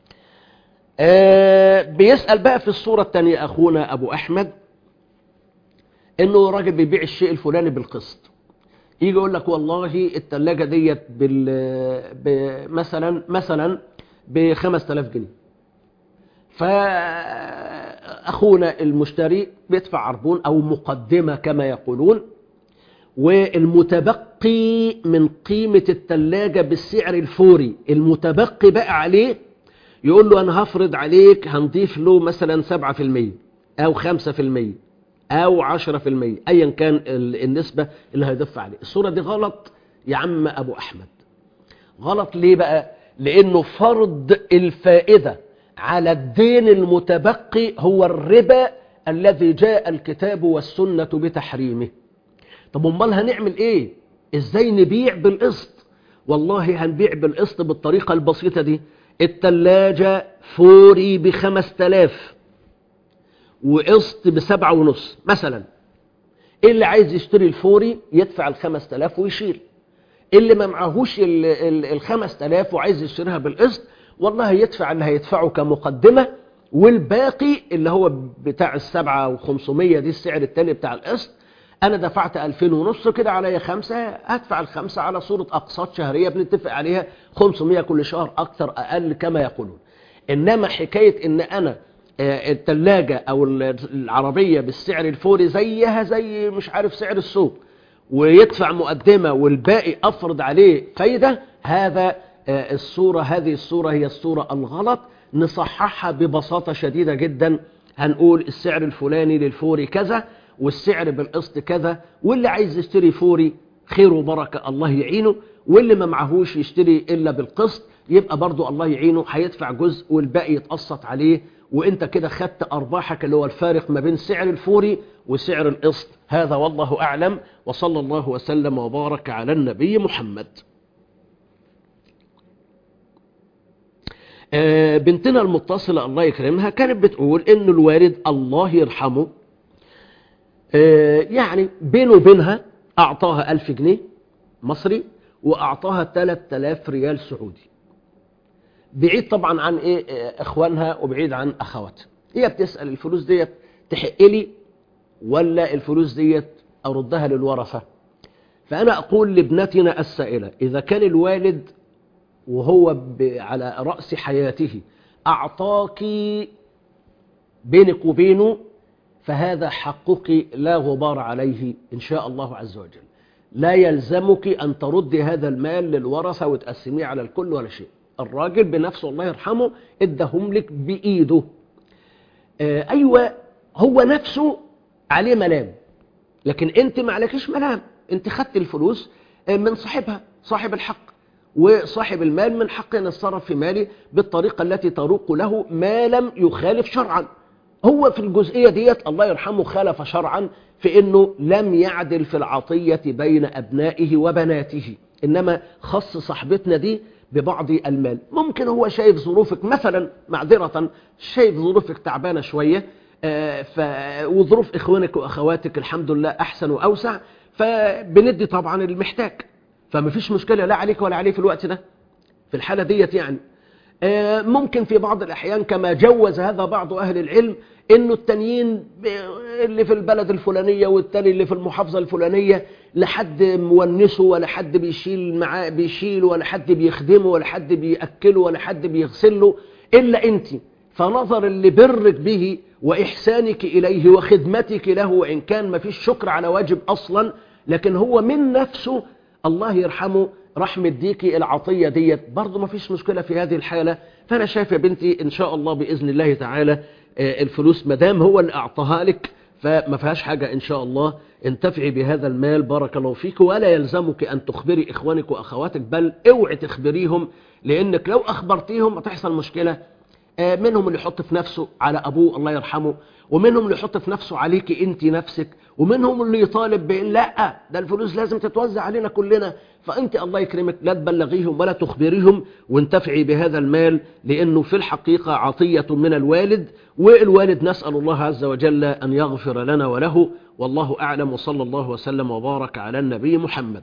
S4: آه بيسأل بقى في الصورة الثانية أخونا أبو أحمد إنه راجل بيبيع الشيء الفلاني بالقسط. يجي يقول لك والله الثلاجة ديت بال مثلا مثلا ب خمسة آلاف جنيه. فأخونا المشتري بيدفع عربون أو مقدمة كما يقولون، والمتبقي من قيمة الثلاجة بالسعر الفوري، المتبقي بقى عليه يقول له أنا هفرض عليك، هنضيف له مثلا سبعة في المية أو خمسة في المية أو عشرة في المية، أيا كان النسبة اللي هيضيف عليه. الصورة دي غلط يا عم أبو أحمد. غلط ليه بقى؟ لأنه فرض الفائدة على الدين المتبقي هو الربا الذي جاء الكتاب والسنة بتحريمه. طب امال هنعمل ايه؟ ازاي نبيع بالقسط؟ والله هنبيع بالقسط بالطريقة البسيطة دي. التلاجة فوري بخمس تلاف وقسط بسبعة ونص مثلا. اللي عايز يشتري الفوري يدفع الخمس تلاف ويشيل. اللي ما معهوش الخمس تلاف وعايز يشتريها بالقسط، والله يدفع اللي هيدفعه كمقدمة، والباقي اللي هو بتاع السبعة وخمسمية دي السعر التاني بتاع القسط، أنا دفعت ألفين ونص كده عليا خمسة، هدفع الخمسة على صورة أقساط شهرية بنتفق عليها خمسمية كل شهر، أكثر أقل كما يقولون. إنما حكاية إن أنا التلاجة أو العربية بالسعر الفوري زيها زي مش عارف سعر السوق، ويدفع مقدمة والباقي أفرض عليه فايدة، هذا الصورة هذه الصورة هي الصورة الغلط. نصححها ببساطة شديدة جدا. هنقول السعر الفلاني للفوري كذا، والسعر بالقسط كذا، واللي عايز يشتري فوري خير وبركة الله يعينه، واللي ما معهوش يشتري إلا بالقسط يبقى برضو الله يعينه، هيدفع جزء والباقي يتقسط عليه، وانت كده خدت أرباحك اللي هو الفارق ما بين سعر الفوري وسعر القسط. هذا والله أعلم، وصلى الله وسلم وبارك على النبي محمد. بنتنا المتصلة الله يكرمها كانت بتقول إن الوالد الله يرحمه يعني بينه وبينها أعطاها ألف جنيه مصري وأعطاها ثلاثة آلاف ريال سعودي، بعيد طبعا عن إيه إخوانها وبعيد عن أخواتها. هي بتسأل الفلوس ديت تحق لي ولا الفلوس ديت أردها للورثة؟ فأنا أقول لابنتنا السائلة، إذا كان الوالد وهو على رأس حياته أعطاك بينك وبينه، فهذا حقك لا غبار عليه إن شاء الله عز وجل. لا يلزمك أن تردي هذا المال للورثة وتقسميه على الكل ولا شيء. الراجل بنفسه الله يرحمه ادهم لك بإيده. آه أيوة، هو نفسه عليه ملام، لكن أنت ما عليكش ملام. أنت خدت الفلوس من صاحبها، صاحب الحق، وصاحب المال من حقه أن يتصرف في مالي بالطريقة التي تروق له ما لم يخالف شرعا. هو في الجزئية ديت الله يرحمه خالف شرعا في انه لم يعدل في العطية بين ابنائه وبناته، انما خص صاحبتنا دي ببعض المال. ممكن هو شايف ظروفك مثلا معذرة، شايف ظروفك تعبانة شوية، آه ف... وظروف اخوانك واخواتك الحمد لله احسن واوسع، فبندي طبعا المحتاج، فمفيش مشكلة لا عليك ولا عليه في الوقت ده في الحالة ديت. يعني آه ممكن في بعض الاحيان كما جوز هذا بعض اهل العلم انه التانيين اللي في البلد الفلانية والتاني اللي في المحافظة الفلانية لحد مونسه ولا حد بيشيل معاه بيشيله ولا حد بيخدمه ولا حد بيأكله ولا حد بيغسله إلا أنت، فنظر اللي برك به وإحسانك إليه وخدمتك له، وإن كان ما فيش شكر على واجب أصلا، لكن هو من نفسه الله يرحمه رحمة ديكي العطية ديت برضه ما فيش مشكلة في هذه الحالة. فأنا شايف يا بنتي إن شاء الله بإذن الله تعالى الفلوس مدام هو اللي أعطاها لك فما فيهاش حاجة إن شاء الله، انتفعي بهذا المال بارك الله فيك، ولا يلزمك أن تخبري إخوانك وأخواتك، بل اوعي تخبريهم، لأنك لو أخبرتيهم هتحصل مشكلة. منهم اللي يحط في نفسه على أبوه الله يرحمه، ومنهم اللي يحط في نفسه عليك أنت نفسك، ومنهم اللي يطالب بأن لا ده الفلوس لازم تتوزع علينا كلنا. فأنت الله يكرمك لا تبلغيهم ولا تخبريهم، وانتفعي بهذا المال، لأنه في الحقيقة عطية من الوالد، والوالد نسأل الله عز وجل أن يغفر لنا وله، والله أعلم. وصلى الله وسلم وبارك على النبي محمد.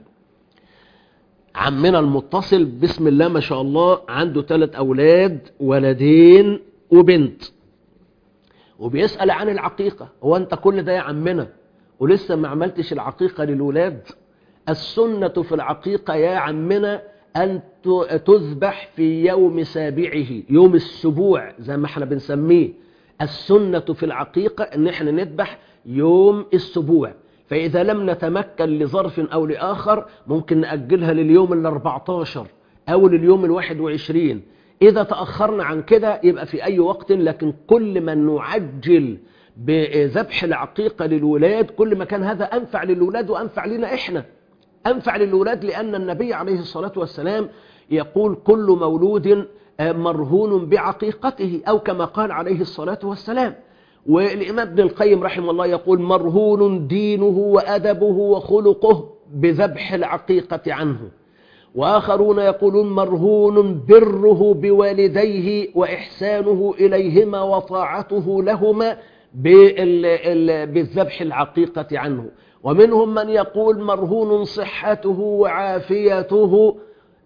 S4: عمنا المتصل بسم الله ما شاء الله عنده ثلاث أولاد، ولدين وبنت، وبيسأل عن العقيقة. هو أنت كل ده يا عمنا ولسه ما عملتش العقيقة للولاد؟ السنة في العقيقة يا عمنا أن تذبح في يوم سابعه، يوم السبوع زي ما احنا بنسميه. السنة في العقيقة أن احنا نذبح يوم السبوع، فإذا لم نتمكن لظرف أو لآخر ممكن نأجلها لليوم الأربعتاشر أو لليوم الواحد وعشرين. إذا تأخرنا عن كده يبقى في أي وقت، لكن كل ما نعجل بذبح العقيقة للولاد كل ما كان هذا أنفع للولاد وأنفع لنا إحنا، أنفع للولاد، لأن النبي عليه الصلاة والسلام يقول كل مولود مرهون بعقيقته، أو كما قال عليه الصلاة والسلام. والإمام ابن القيم رحمه الله يقول مرهون دينه وأدبه وخلقه بذبح العقيقة عنه. وآخرون يقولون مرهون بره بوالديه وإحسانه إليهما وطاعته لهما بالذبح العقيقة عنه. ومنهم من يقول مرهون صحته وعافيته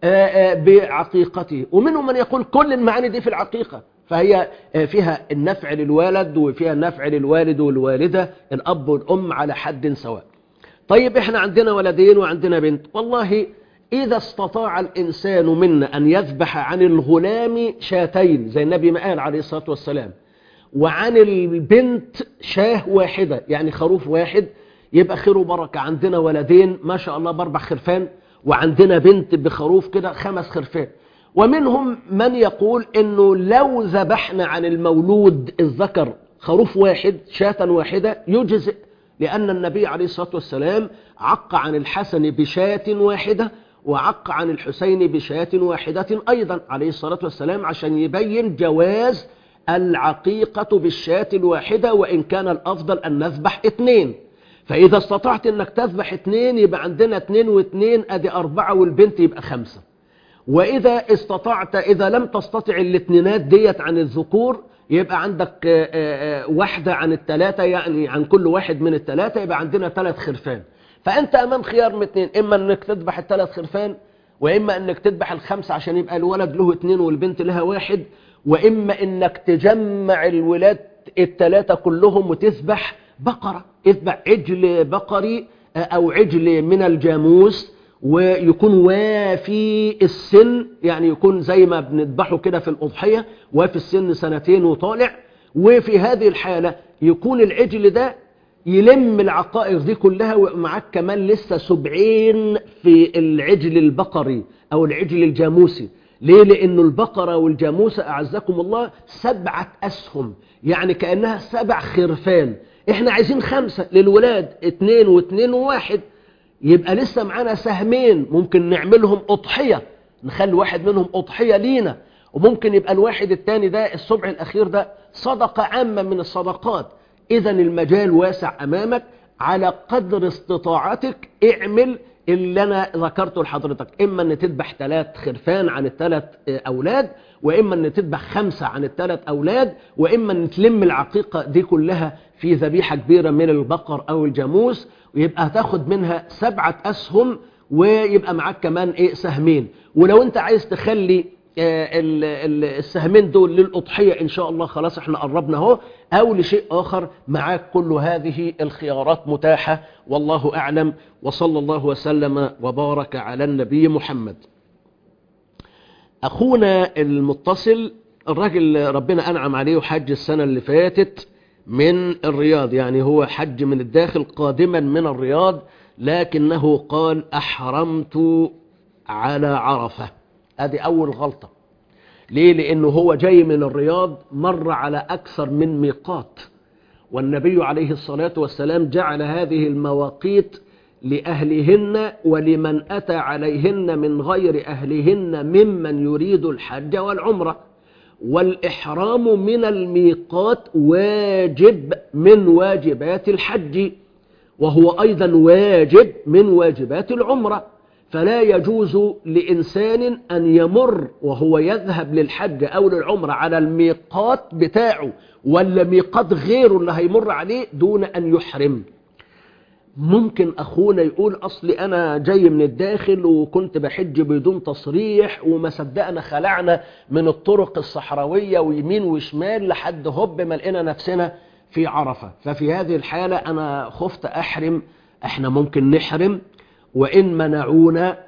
S4: بعقيقته، ومنهم من يقول كل المعاني دي في العقيقة، فهي فيها النفع للولد وفيها النفع للوالد والوالدة، الأب والأم على حد سواء. طيب احنا عندنا ولدين وعندنا بنت، والله إذا استطاع الإنسان منا أن يذبح عن الغلام شاتين زي النبي ما قال عليه الصلاة والسلام، وعن البنت شاه واحدة يعني خروف واحد، يبقى خير وبركة. عندنا ولدين ما شاء الله باربع خرفان، وعندنا بنت بخروف كده خمس خرفان. ومنهم من يقول انه لو ذبحنا عن المولود الذكر خروف واحد شاة واحدة يجزئ، لأن النبي عليه الصلاة والسلام عق عن الحسن بشاة واحدة، وعق عن الحسين بشاة واحدة أيضا عليه الصلاة والسلام، عشان يبين جواز العقيقة بالشاة الواحدة، وإن كان الأفضل أن نذبح اثنين. فإذا استطعت أنك تذبح اثنين يبقى عندنا اثنين واثنين أدي أربعة، والبنت يبقى خمسة. وإذا استطعت إذا لم تستطع الاثنينات ديت عن الذكور يبقى عندك واحدة عن الثلاثة، يعني عن كل واحد من الثلاثة يبقى عندنا ثلاث خرفان. فأنت أمام خيار من اثنين، إما أنك تذبح الثلاث خرفان، وإما أنك تذبح الخمسة عشان يبقى الولد له اثنين والبنت لها واحد، وإما أنك تجمع الولاد الثلاثة كلهم وتذبح بقرة، اذبح عجل بقري أو عجل من الجاموس، ويكون وافي السن، يعني يكون زي ما بنذبحه كده في الأضحية وافي السن سنتين وطالع. وفي هذه الحالة يكون العجل ده يلم العقائق دي كلها، ومعاك كمان لسه سبعين في العجل البقري أو العجل الجاموسي. ليه؟ لأنه البقرة والجاموسة أعزكم الله سبعة أسهم، يعني كأنها سبع خرفان. احنا عايزين خمسة للولاد، اتنين واتنين وواحد، يبقى لسه معانا سهمين ممكن نعملهم أضحية، نخلي واحد منهم أضحية لينا، وممكن يبقى الواحد التاني ده السبع الأخير ده صدقة عامة من الصدقات. إذا المجال واسع أمامك، على قدر استطاعتك اعمل اللي أنا ذكرته لحضرتك، إما أن تذبح ثلاث خرفان عن الثلاث أولاد، وإما أن تذبح خمسة عن الثلاث أولاد، وإما أن تلم العقيقة دي كلها في ذبيحة كبيرة من البقر أو الجاموس، ويبقى هتاخد منها سبعة أسهم، ويبقى معاك كمان إيه سهمين. ولو أنت عايز تخلي السهمين دول للأضحية إن شاء الله خلاص احنا قربنا اهو، أو لشيء آخر، معاك كل هذه الخيارات متاحة، والله أعلم. وصلى الله وسلم وبارك على النبي محمد. أخونا المتصل، الراجل ربنا أنعم عليه حج السنة اللي فاتت من الرياض، يعني هو حج من الداخل قادما من الرياض، لكنه قال أحرمت على عرفة. ادي اول غلطة. ليه؟ لانه هو جاي من الرياض مر على اكثر من ميقات، والنبي عليه الصلاة والسلام جعل هذه المواقيت لأهلهن ولمن أتى عليهن من غير أهلهن ممن يريد الحج والعمرة. والإحرام من الميقات واجب من واجبات الحج، وهو أيضا واجب من واجبات العمرة. فلا يجوز لإنسان أن يمر وهو يذهب للحج أو للعمرة على الميقات بتاعه ولا ميقات غيره اللي هيمر عليه دون أن يحرم. ممكن أخونا يقول أصلي أنا جاي من الداخل وكنت بحج بدون تصريح، وما صدقنا خلعنا من الطرق الصحراوية ويمين وشمال لحد هب ما لقينا نفسنا في عرفة. ففي هذه الحالة أنا خفت أحرم. احنا ممكن نحرم، وإن منعونا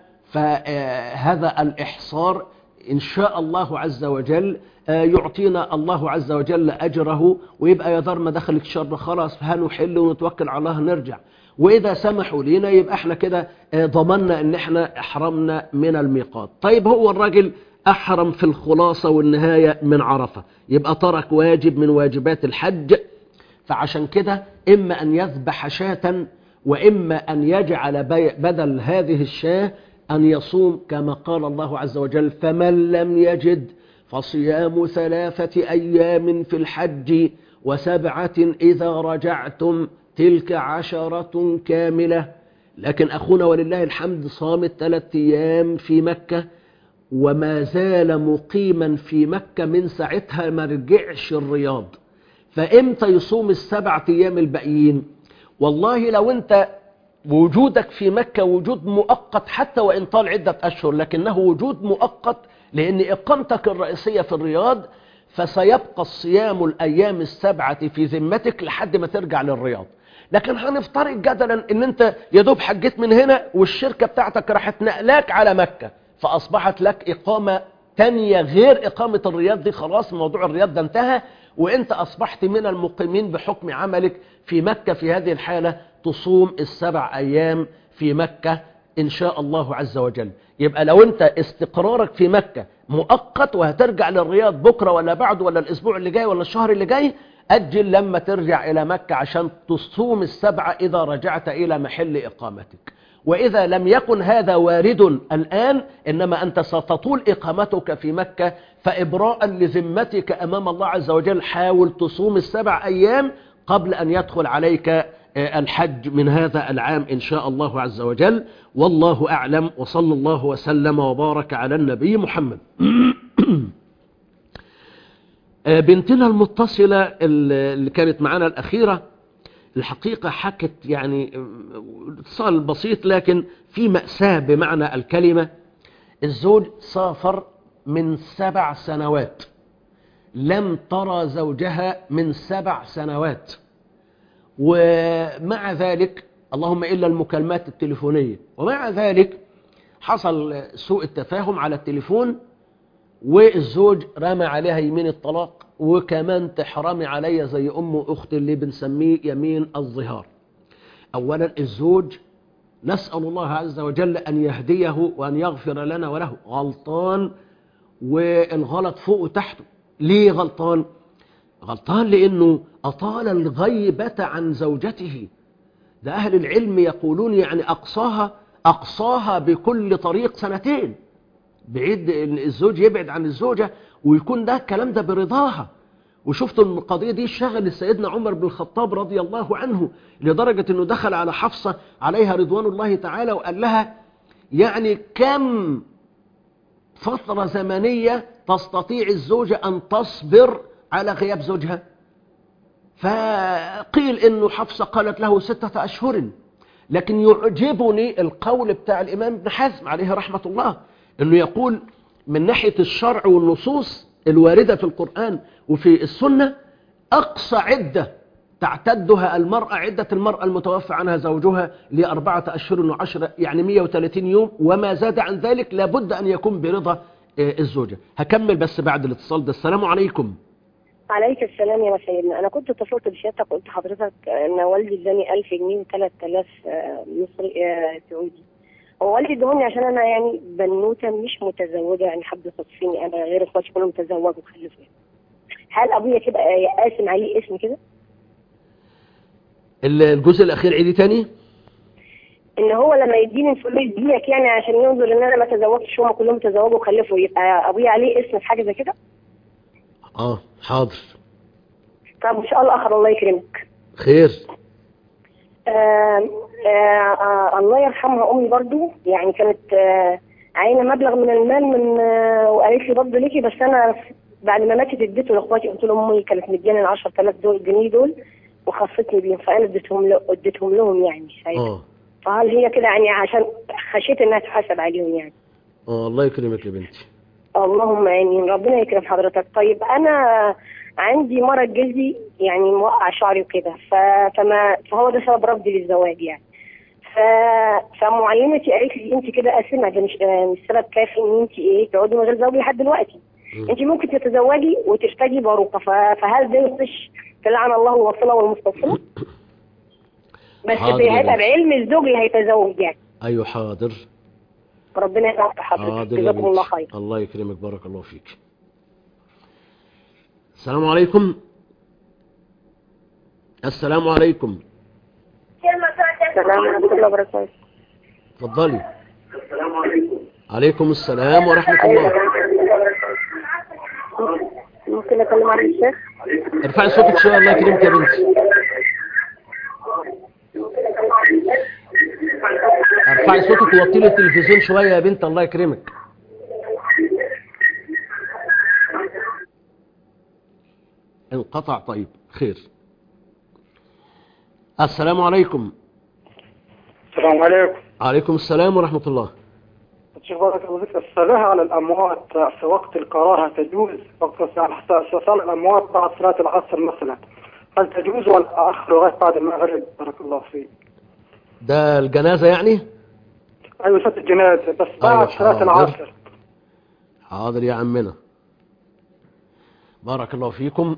S4: فهذا الإحصار إن شاء الله عز وجل يعطينا الله عز وجل أجره، ويبقى يا دار ما دخلك شر خلاص هنحل ونتوكل على الله نرجع. وإذا سمحوا لنا يبقى احنا كده ضمننا ان احنا احرمنا من الميقات. طيب هو الراجل أحرم في الخلاصة والنهاية من عرفة، يبقى ترك واجب من واجبات الحج. فعشان كده إما أن يذبح شاة، وإما أن يجعل بدل هذه الشاة أن يصوم كما قال الله عز وجل: فمن لم يجد فصيام ثلاثة أيام في الحج وسبعة إذا رجعتم تلك عشرة كاملة. لكن أخونا ولله الحمد صام الثلاث أيام في مكة وما زال مقيما في مكة من ساعتها ما رجعش الرياض. فإمتى يصوم السبعة أيام الباقيين؟ والله لو أنت وجودك في مكة وجود مؤقت حتى وإن طال عدة أشهر، لكنه وجود مؤقت لأن إقامتك الرئيسية في الرياض، فسيبقى الصيام الأيام السبعة في ذمتك لحد ما ترجع للرياض. لكن هنفترض جدلا ان انت يدوب حجيت من هنا والشركة بتاعتك راحت نقلاك على مكة، فأصبحت لك إقامة تانية غير إقامة الرياض دي، خلاص موضوع الرياض ده انتهى، وانت أصبحت من المقيمين بحكم عملك في مكة. في هذه الحالة تصوم السبع أيام في مكة إن شاء الله عز وجل. يبقى لو انت استقرارك في مكة مؤقت وهترجع للرياض بكرة ولا بعد ولا الأسبوع اللي جاي ولا الشهر اللي جاي، أجل لما ترجع إلى مكة عشان تصوم السبعة إذا رجعت إلى محل إقامتك. وإذا لم يكن هذا وارد الآن، إنما أنت ستطول إقامتك في مكة، فإبراء لذمتك أمام الله عز وجل حاول تصوم السبع أيام قبل أن يدخل عليك الحج من هذا العام إن شاء الله عز وجل. والله أعلم، وصلى الله وسلم وبارك على النبي محمد. بنتنا المتصلة اللي كانت معنا الأخيرة الحقيقة حكت يعني اتصال بسيط لكن في مأساة بمعنى الكلمة. الزوج سافر من سبع سنوات، لم ترى زوجها من سبع سنوات، ومع ذلك اللهم إلا المكالمات التليفونية، ومع ذلك حصل سوء التفاهم على التليفون، والزوج رمى عليها يمين الطلاق، وكمان تحرمي عليا زي أم أختي اللي بنسميه يمين الظهار. أولا الزوج نسأل الله عز وجل أن يهديه وأن يغفر لنا وله، غلطان والغلط فوق وتحته. ليه غلطان؟ غلطان لأنه أطال الغيبة عن زوجته. ده أهل العلم يقولون يعني أقصاها أقصاها بكل طريق سنتين، بعيد ان الزوج يبعد عن الزوجة ويكون ده الكلام ده برضاها. وشفتوا ان القضية دي شغل سيدنا عمر بن الخطاب رضي الله عنه لدرجة انه دخل على حفصة عليها رضوان الله تعالى وقال لها يعني كم فترة زمنية تستطيع الزوجة ان تصبر على غياب زوجها؟ فقيل انه حفصة قالت له ستة اشهر. لكن يعجبني القول بتاع الامام ابن حزم عليه رحمة الله، انه يقول من ناحية الشرع والنصوص الواردة في القرآن وفي السنة أقصى عدة تعتدها المرأة عدة المرأة المتوفى عنها زوجها لأربعة أشهر وعشرة، يعني مئة وثلاثين يوم، وما زاد عن ذلك لابد أن يكون برضا الزوجة. هكمل بس بعد الاتصال ده. السلام عليكم.
S9: عليك السلام يا سيدنا. انا كنت اتصلت بسيادتك قلت حضرتك ان والدي اداني ألف جنيه وثلاث آلاف مصري سعودي. هو والدي ادوني عشان انا يعني بنوته مش متزوجه، يعني حد يخصني انا غير اخواتي كلهم متزوجوا وخلفوا. هل ابويا كده قاسم عليه اسم كده؟
S4: الجزء الاخير عيدي تاني.
S9: ان هو لما يديني الفلوس ديك يعني عشان ينظر ان انا ما تزوجتش وهم كلهم تزوجوا وخلفوا، يبقى ابويا عليه اسم في حاجه زي كده؟
S4: اه حاضر.
S9: طب ان شاء الله اخر الله يكرمك.
S4: خير.
S9: آه آه آه الله يرحمها امي برضو، يعني كانت آه عاينه مبلغ من المال من آه وقالت لي برضو ليكي، بس انا بعد ما ماتت اديته لاخواتي، قلت لهم امي كانت مدياني ال عشرة آلاف دول جنيه دول وخصتني بيهم، فانا اديتهم له اديتهم لهم يعني ساعتها. فهل هي كده يعني عشان خشيت انها تحاسب عليهم يعني؟
S4: اه الله يكرمك يا بنتي.
S9: اللهم امين، ربنا يكرم حضرتك. طيب انا عندي مرض جلدي يعني موقع شعري وكده، فما فهو ده سبب رفضي للزواج يعني. ف فمعلمتي قالت لي انت كده قاسمه، ده مش مش سبب كافي ان انت ايه تقعدي من غير زوج لحد دلوقتي. انت ممكن تتزوجي وترتجي باروكه، فهل ده يخش تلعن الله الواصله والمستوصله؟ بس هيبقى بعلم الزوج اللي هيتزوج يعني.
S4: ايوه حاضر.
S9: ربنا يسعدك حضرتك، جزاكم الله خير.
S4: الله يكرمك، بارك الله فيك. السلام عليكم. السلام عليكم.
S9: السلام ورحمة الله وبركاته.
S4: اتفضلي. السلام عليكم. عليكم السلام ورحمة الله.
S9: ممكن اكلم على الشيخ؟
S4: ارفعي صوتك شوية الله يكرمك يا بنتي. ارفعي صوتك ووطي لي التلفزيون شوية يا بنت الله يكرمك. انقطع. طيب خير. السلام عليكم.
S6: السلام عليكم.
S4: عليكم السلام ورحمة الله.
S6: شيخ بارك الله فيك، الصلاة على الأموات في وقت الكراهة تجوز؟ وقت صلاة الأموات بعد صلاة العصر مثلا، هل تجوز ولا أخر لغاية بعد المغرب؟ بارك الله فيك.
S4: ده الجنازة يعني؟
S6: أيوة صلاة الجنازة بس بعد أيوة صلاة العصر.
S4: حاضر يا عمنا، بارك الله فيكم.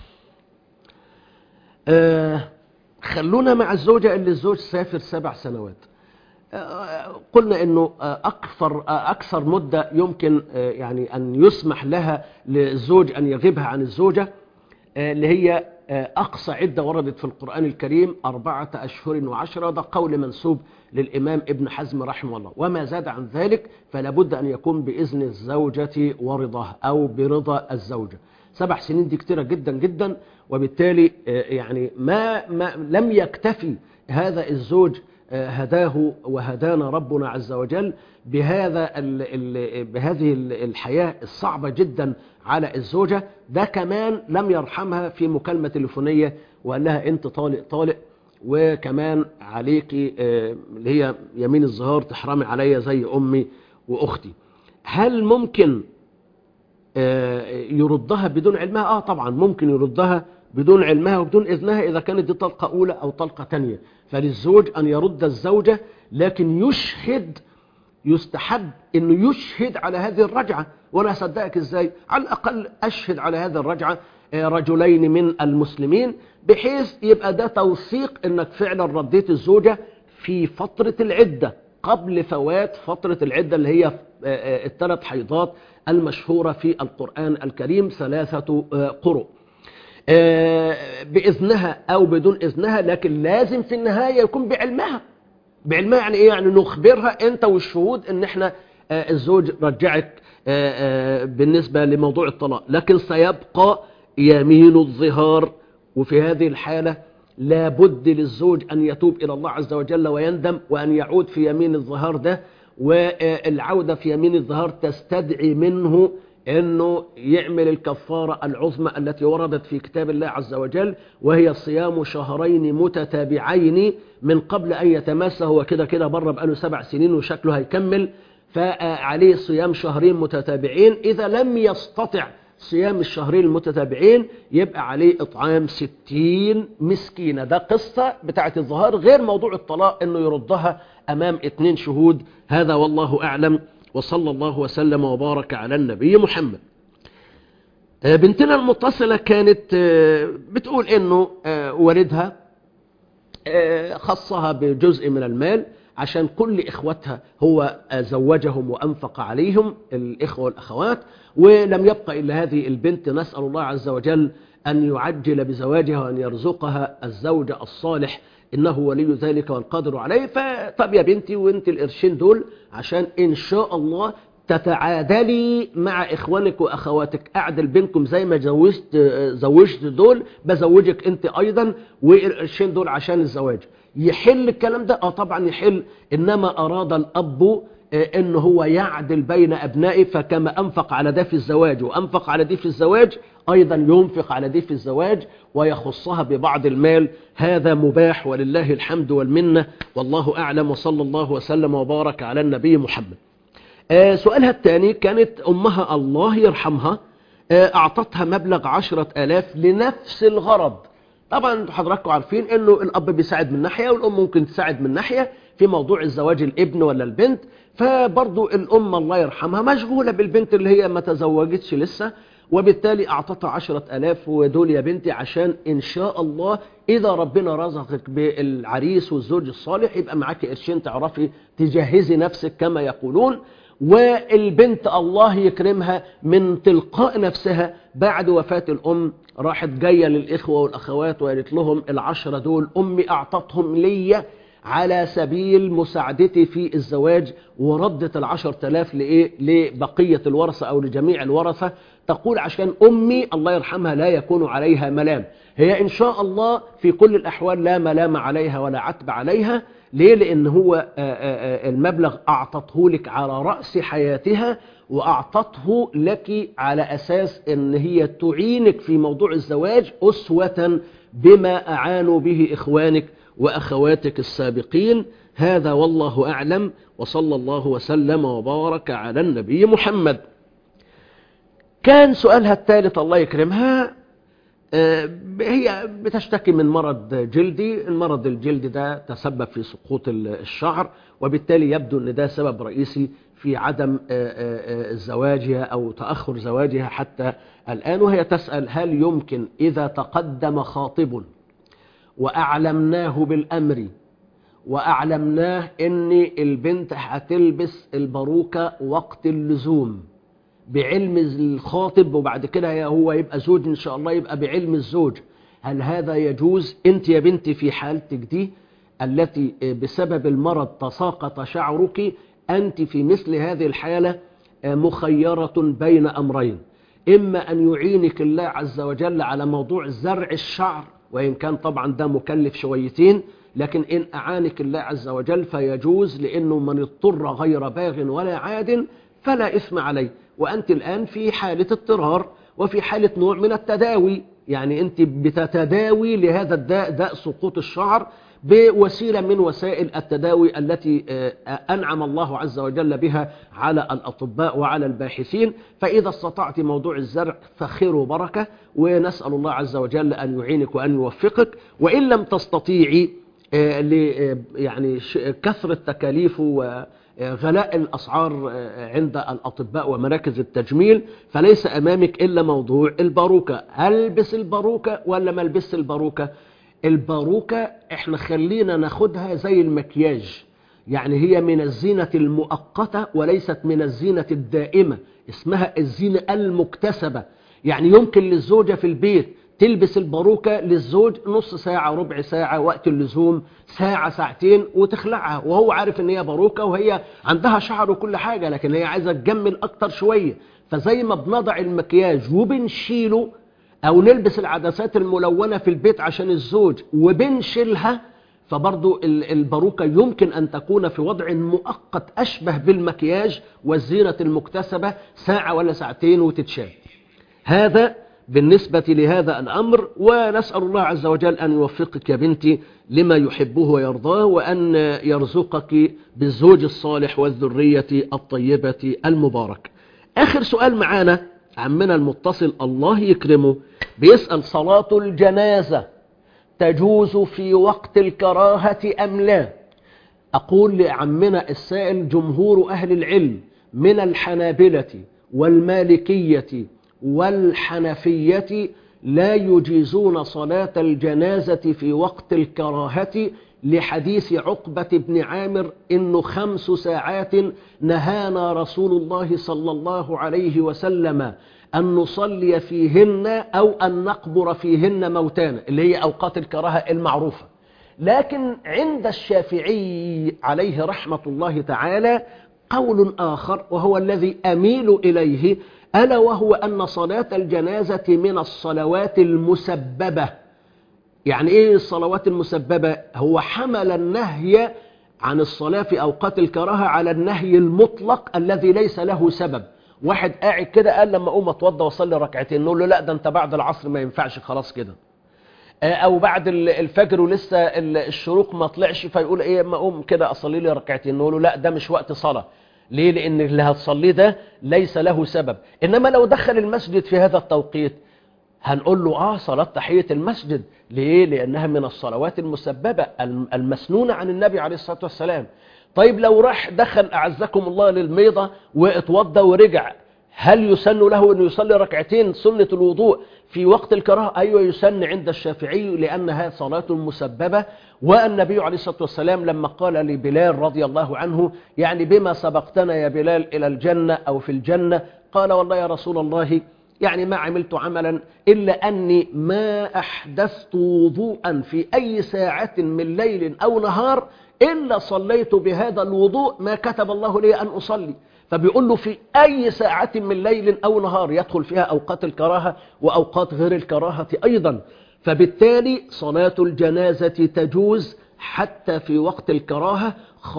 S4: آه خلونا مع الزوجة اللي الزوج سافر سبع سنوات. آه قلنا انه آه اكثر آه اكثر مدة يمكن آه يعني ان يسمح لها للزوج ان يغيبها عن الزوجة آه اللي هي آه اقصى عدة وردت في القرآن الكريم أربعة اشهر وعشرة. ده قول منسوب للامام ابن حزم رحمه الله، وما زاد عن ذلك فلا بد ان يكون باذن الزوجة ورضاه او برضا الزوجة. سبع سنين دي كتيرة جدا جدا، وبالتالي يعني ما, ما لم يكتفي هذا الزوج هداه وهدانا ربنا عز وجل بهذا ال ال بهذه الحياة الصعبة جدا على الزوجة، ده كمان لم يرحمها في مكالمة تليفونية وقال لها انت طالق طالق، وكمان عليكي اللي هي يمين الظهار تحرمي عليا زي امي واختي. هل ممكن يردها بدون علمها؟ اه طبعا ممكن يردها بدون علمها وبدون اذنها اذا كانت دي طلقة اولى او طلقة تانية. فللزوج ان يرد الزوجة، لكن يشهد، يستحب انه يشهد على هذه الرجعة. وانا اصدقك ازاي؟ على الاقل اشهد على هذه الرجعة رجلين من المسلمين، بحيث يبقى ده توثيق انك فعلا رديت الزوجة في فترة العدة قبل فوات فترة العدة اللي هي الثلاث حيضات المشهورة في القرآن الكريم، ثلاثة قرؤ، بإذنها أو بدون إذنها، لكن لازم في النهاية يكون بعلمها. بعلمها يعني إيه؟ يعني نخبرها أنت والشهود إن إحنا الزوج رجعك بالنسبة لموضوع الطلاق، لكن سيبقى يمين الظهار. وفي هذه الحالة لا بد للزوج أن يتوب إلى الله عز وجل ويندم وأن يعود في يمين الظهار ده، والعودة في يمين الظهار تستدعي منه أنه يعمل الكفارة العظمى التي وردت في كتاب الله عز وجل، وهي صيام شهرين متتابعين من قبل أن يتماسه. هو كده كده بره بقاله سبع سنين وشكله هيكمل، فعليه صيام شهرين متتابعين. إذا لم يستطع صيام الشهرين المتتابعين يبقى عليه إطعام ستين مسكينة. ده قصة بتاعة الظهار، غير موضوع الطلاق أنه يردها أمام اتنين شهود. هذا والله أعلم، وصلى الله وسلم وبارك على النبي محمد. بنتنا المتصلة كانت بتقول أنه والدها خصها بجزء من المال عشان كل إخوتها هو زوجهم وأنفق عليهم، الإخوة والأخوات، ولم يبقى إلا هذه البنت. نسأل الله عز وجل أن يعجل بزواجها وأن يرزقها الزوج الصالح، إنه ولي ذلك والقادر عليه. فطب يا بنتي، وانت القرشين دول عشان إن شاء الله تتعادلي مع إخوانك وأخواتك، أعدل بينكم زي ما زوجت زوجت دول بزوجك أنت أيضا، والقرشين دول عشان الزواج. يحل الكلام ده؟ اه طبعا يحل. انما اراد الاب ان هو يعدل بين ابنائه، فكما انفق على ده في الزواج وانفق على دي في الزواج ايضا ينفق على دي في الزواج ويخصها ببعض المال. هذا مباح ولله الحمد والمنة، والله اعلم، وصلى الله وسلم وبارك على النبي محمد. آه سؤالها الثاني، كانت امها الله يرحمها آه اعطتها مبلغ عشرة الاف لنفس الغرض. طبعا حضراتكم عارفين انه الاب بيساعد من ناحية والام ممكن تساعد من ناحية في موضوع الزواج، الابن ولا البنت. فبرضو الام الله يرحمها مشغولة بالبنت اللي هي ما تزوجتش لسه، وبالتالي اعطتها عشرة الاف، ودول يا بنتي عشان ان شاء الله اذا ربنا رزقك بالعريس والزوج الصالح يبقى معاكي قرشين تعرفي تجهزي نفسك كما يقولون. والبنت الله يكرمها من تلقاء نفسها بعد وفاة الأم راحت جاية للإخوة والأخوات وقالت لهم العشرة دول أمي أعطتهم لي على سبيل مساعدتي في الزواج، وردت العشر تلاف لإيه؟ لبقية الورثة أو لجميع الورثة. تقول عشان أمي الله يرحمها لا يكون عليها ملام. هي إن شاء الله في كل الأحوال لا ملام عليها ولا عتب عليها. ليه؟ لأن هو المبلغ أعطته لك على رأس حياتها، وأعطته لك على أساس أن هي تعينك في موضوع الزواج أسوة بما أعانوا به إخوانك وأخواتك السابقين. هذا والله أعلم، وصلى الله وسلم وبارك على النبي محمد. كان سؤالها الثالث الله يكرمها، هي بتشتكي من مرض جلدي. المرض الجلدي ده تسبب في سقوط الشعر، وبالتالي يبدو أن ده سبب رئيسي في عدم زواجها أو تأخر زواجها حتى الآن. وهي تسأل هل يمكن إذا تقدم خاطب وأعلمناه بالأمر وأعلمناه أن البنت هتلبس الباروكة وقت اللزوم بعلم الخاطب، وبعد كده هو يبقى زوج إن شاء الله يبقى بعلم الزوج، هل هذا يجوز؟ أنت يا بنتي في حالتك دي التي بسبب المرض تساقط شعرك، أنت في مثل هذه الحالة مخيرة بين أمرين: إما أن يعينك الله عز وجل على موضوع زرع الشعر، وإن كان طبعا ده مكلف شويتين، لكن إن أعانك الله عز وجل فيجوز، لأنه من اضطر غير باغ ولا عاد فلا إثم عليه. وأنت الآن في حالة اضطرار وفي حالة نوع من التداوي، يعني أنت بتتداوي لهذا الداء، داء سقوط الشعر، بوسيلة من وسائل التداوي التي أنعم الله عز وجل بها على الأطباء وعلى الباحثين. فإذا استطعت موضوع الزرع فخير وبركة، ونسأل الله عز وجل أن يعينك وأن يوفقك. وإن لم تستطيعي يعني كثرة تكاليف وغلاء الأسعار عند الأطباء ومراكز التجميل، فليس أمامك إلا موضوع الباروكة. ألبس الباروكة ولا ما ألبس الباروكة؟ الباروكة احنا خلينا ناخدها زي المكياج، يعني هي من الزينة المؤقتة وليست من الزينة الدائمة، اسمها الزينة المكتسبة. يعني يمكن للزوجة في البيت تلبس الباروكة للزوج نص ساعة ربع ساعة وقت اللزوم، ساعة ساعتين وتخلعها، وهو عارف ان هي باروكة وهي عندها شعر وكل حاجة، لكن هي عايزة تجمل اكتر شوية. فزي ما بنضع المكياج وبنشيله او نلبس العدسات الملونة في البيت عشان الزوج وبنشيلها، فبرضو الباروكة يمكن أن تكون في وضع مؤقت أشبه بالمكياج والزينة المكتسبة، ساعة ولا ساعتين وتتشال. هذا بالنسبة لهذا الأمر، ونسأل الله عز وجل أن يوفقك يا بنتي لما يحبه ويرضاه، وأن يرزقك بالزوج الصالح والذرية الطيبة المبارك. آخر سؤال معانا عمنا المتصل الله يكرمه بيسأل: صلاة الجنازة تجوز في وقت الكراهة أم لا؟ أقول لعمنا السائل: جمهور أهل العلم من الحنابلة والمالكية والحنفية لا يجيزون صلاة الجنازة في وقت الكراهة، لحديث عقبة بن عامر إنه خمس ساعات نهانا رسول الله صلى الله عليه وسلم أن نصلي فيهن أو أن نقبر فيهن موتانا، اللي هي أوقات الكراهة المعروفة. لكن عند الشافعي عليه رحمة الله تعالى قول آخر، وهو الذي أميل إليه، ألا وهو أن صلاة الجنازة من الصلوات المسببة. يعني إيه الصلوات المسببة؟ هو حمل النهي عن الصلاة في أوقات الكراهة على النهي المطلق الذي ليس له سبب. واحد قاعد كده قال لما أقوم أتوضى وأصلي ركعتين، نقول له لا ده أنت بعد العصر ما ينفعش خلاص كده، أو بعد الفجر ولسه الشروق ما طلعش، فيقول إيه ما أقوم كده أصلي لي ركعتين، نقول له لا ده مش وقت صلاة. ليه؟ لأن اللي هتصليه ده ليس له سبب. إنما لو دخل المسجد في هذا التوقيت هنقول له آه صلاة تحية المسجد. ليه؟ لأنها من الصلوات المسببة المسنونة عن النبي عليه الصلاة والسلام. طيب لو راح دخل أعزكم الله للميضة واتوضى ورجع، هل يسن له أن يصلي ركعتين سنة الوضوء في وقت الكراهة؟ أيوة يسن عند الشافعي، لأنها صلاة مسببة. والنبي عليه الصلاة والسلام لما قال لبلال رضي الله عنه يعني بما سبقتنا يا بلال إلى الجنة أو في الجنة، قال والله يا رسول الله يعني ما عملت عملا إلا أني ما أحدثت وضوءا في أي ساعة من ليل أو نهار إلا صليت بهذا الوضوء ما كتب الله لي أن أصلي. فبيقول له في أي ساعة من ليل أو نهار، يدخل فيها أوقات الكراهة وأوقات غير الكراهة أيضا. فبالتالي صلاة الجنازة تجوز حتى في وقت الكراهة،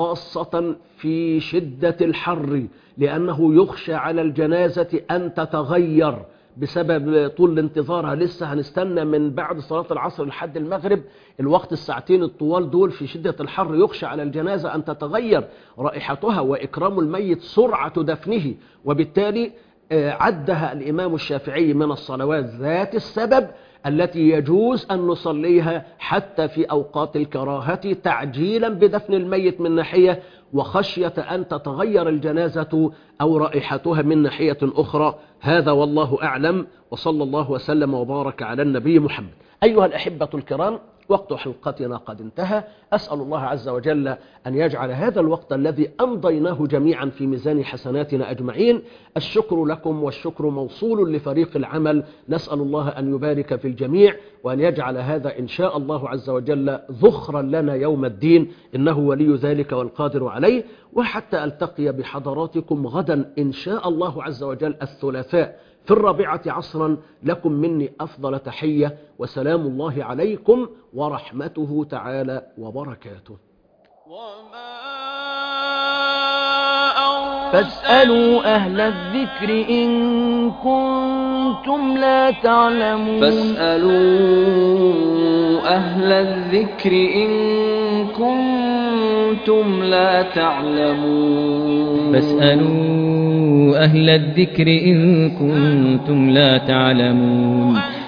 S4: خاصة في شدة الحر، لأنه يخشى على الجنازة أن تتغير بسبب طول انتظارها. لسه هنستنى من بعد صلاة العصر لحد المغرب، الوقت الساعتين الطوال دول في شدة الحر يخشى على الجنازة أن تتغير رائحتها، وإكرام الميت سرعة دفنه. وبالتالي عدها الإمام الشافعي من الصلوات ذات السبب التي يجوز أن نصليها حتى في أوقات الكراهة، تعجيلا بدفن الميت من ناحية، وخشية أن تتغير الجنازة أو رائحتها من ناحية أخرى. هذا والله أعلم، وصلى الله وسلم وبارك على النبي محمد. أيها الأحبة الكرام، وقت حلقتنا قد انتهى. أسأل الله عز وجل أن يجعل هذا الوقت الذي أمضيناه جميعا في ميزان حسناتنا أجمعين. الشكر لكم والشكر موصول لفريق العمل. نسأل الله أن يبارك في الجميع، وأن يجعل هذا إن شاء الله عز وجل ذخرا لنا يوم الدين، إنه ولي ذلك والقادر عليه. وحتى ألتقي بحضراتكم غدا إن شاء الله عز وجل الثلاثاء في الرابعة عصرا، لكم مني أفضل تحية، وسلام الله عليكم ورحمته تعالى وبركاته.
S1: فاسألوا أهل الذكر إن كنتم لا تعلمون.
S2: فاسألوا أهل الذكر إن كنتم لا تعلمون.
S3: فاسألوا أهل الذكر إن كنتم لا تعلمون.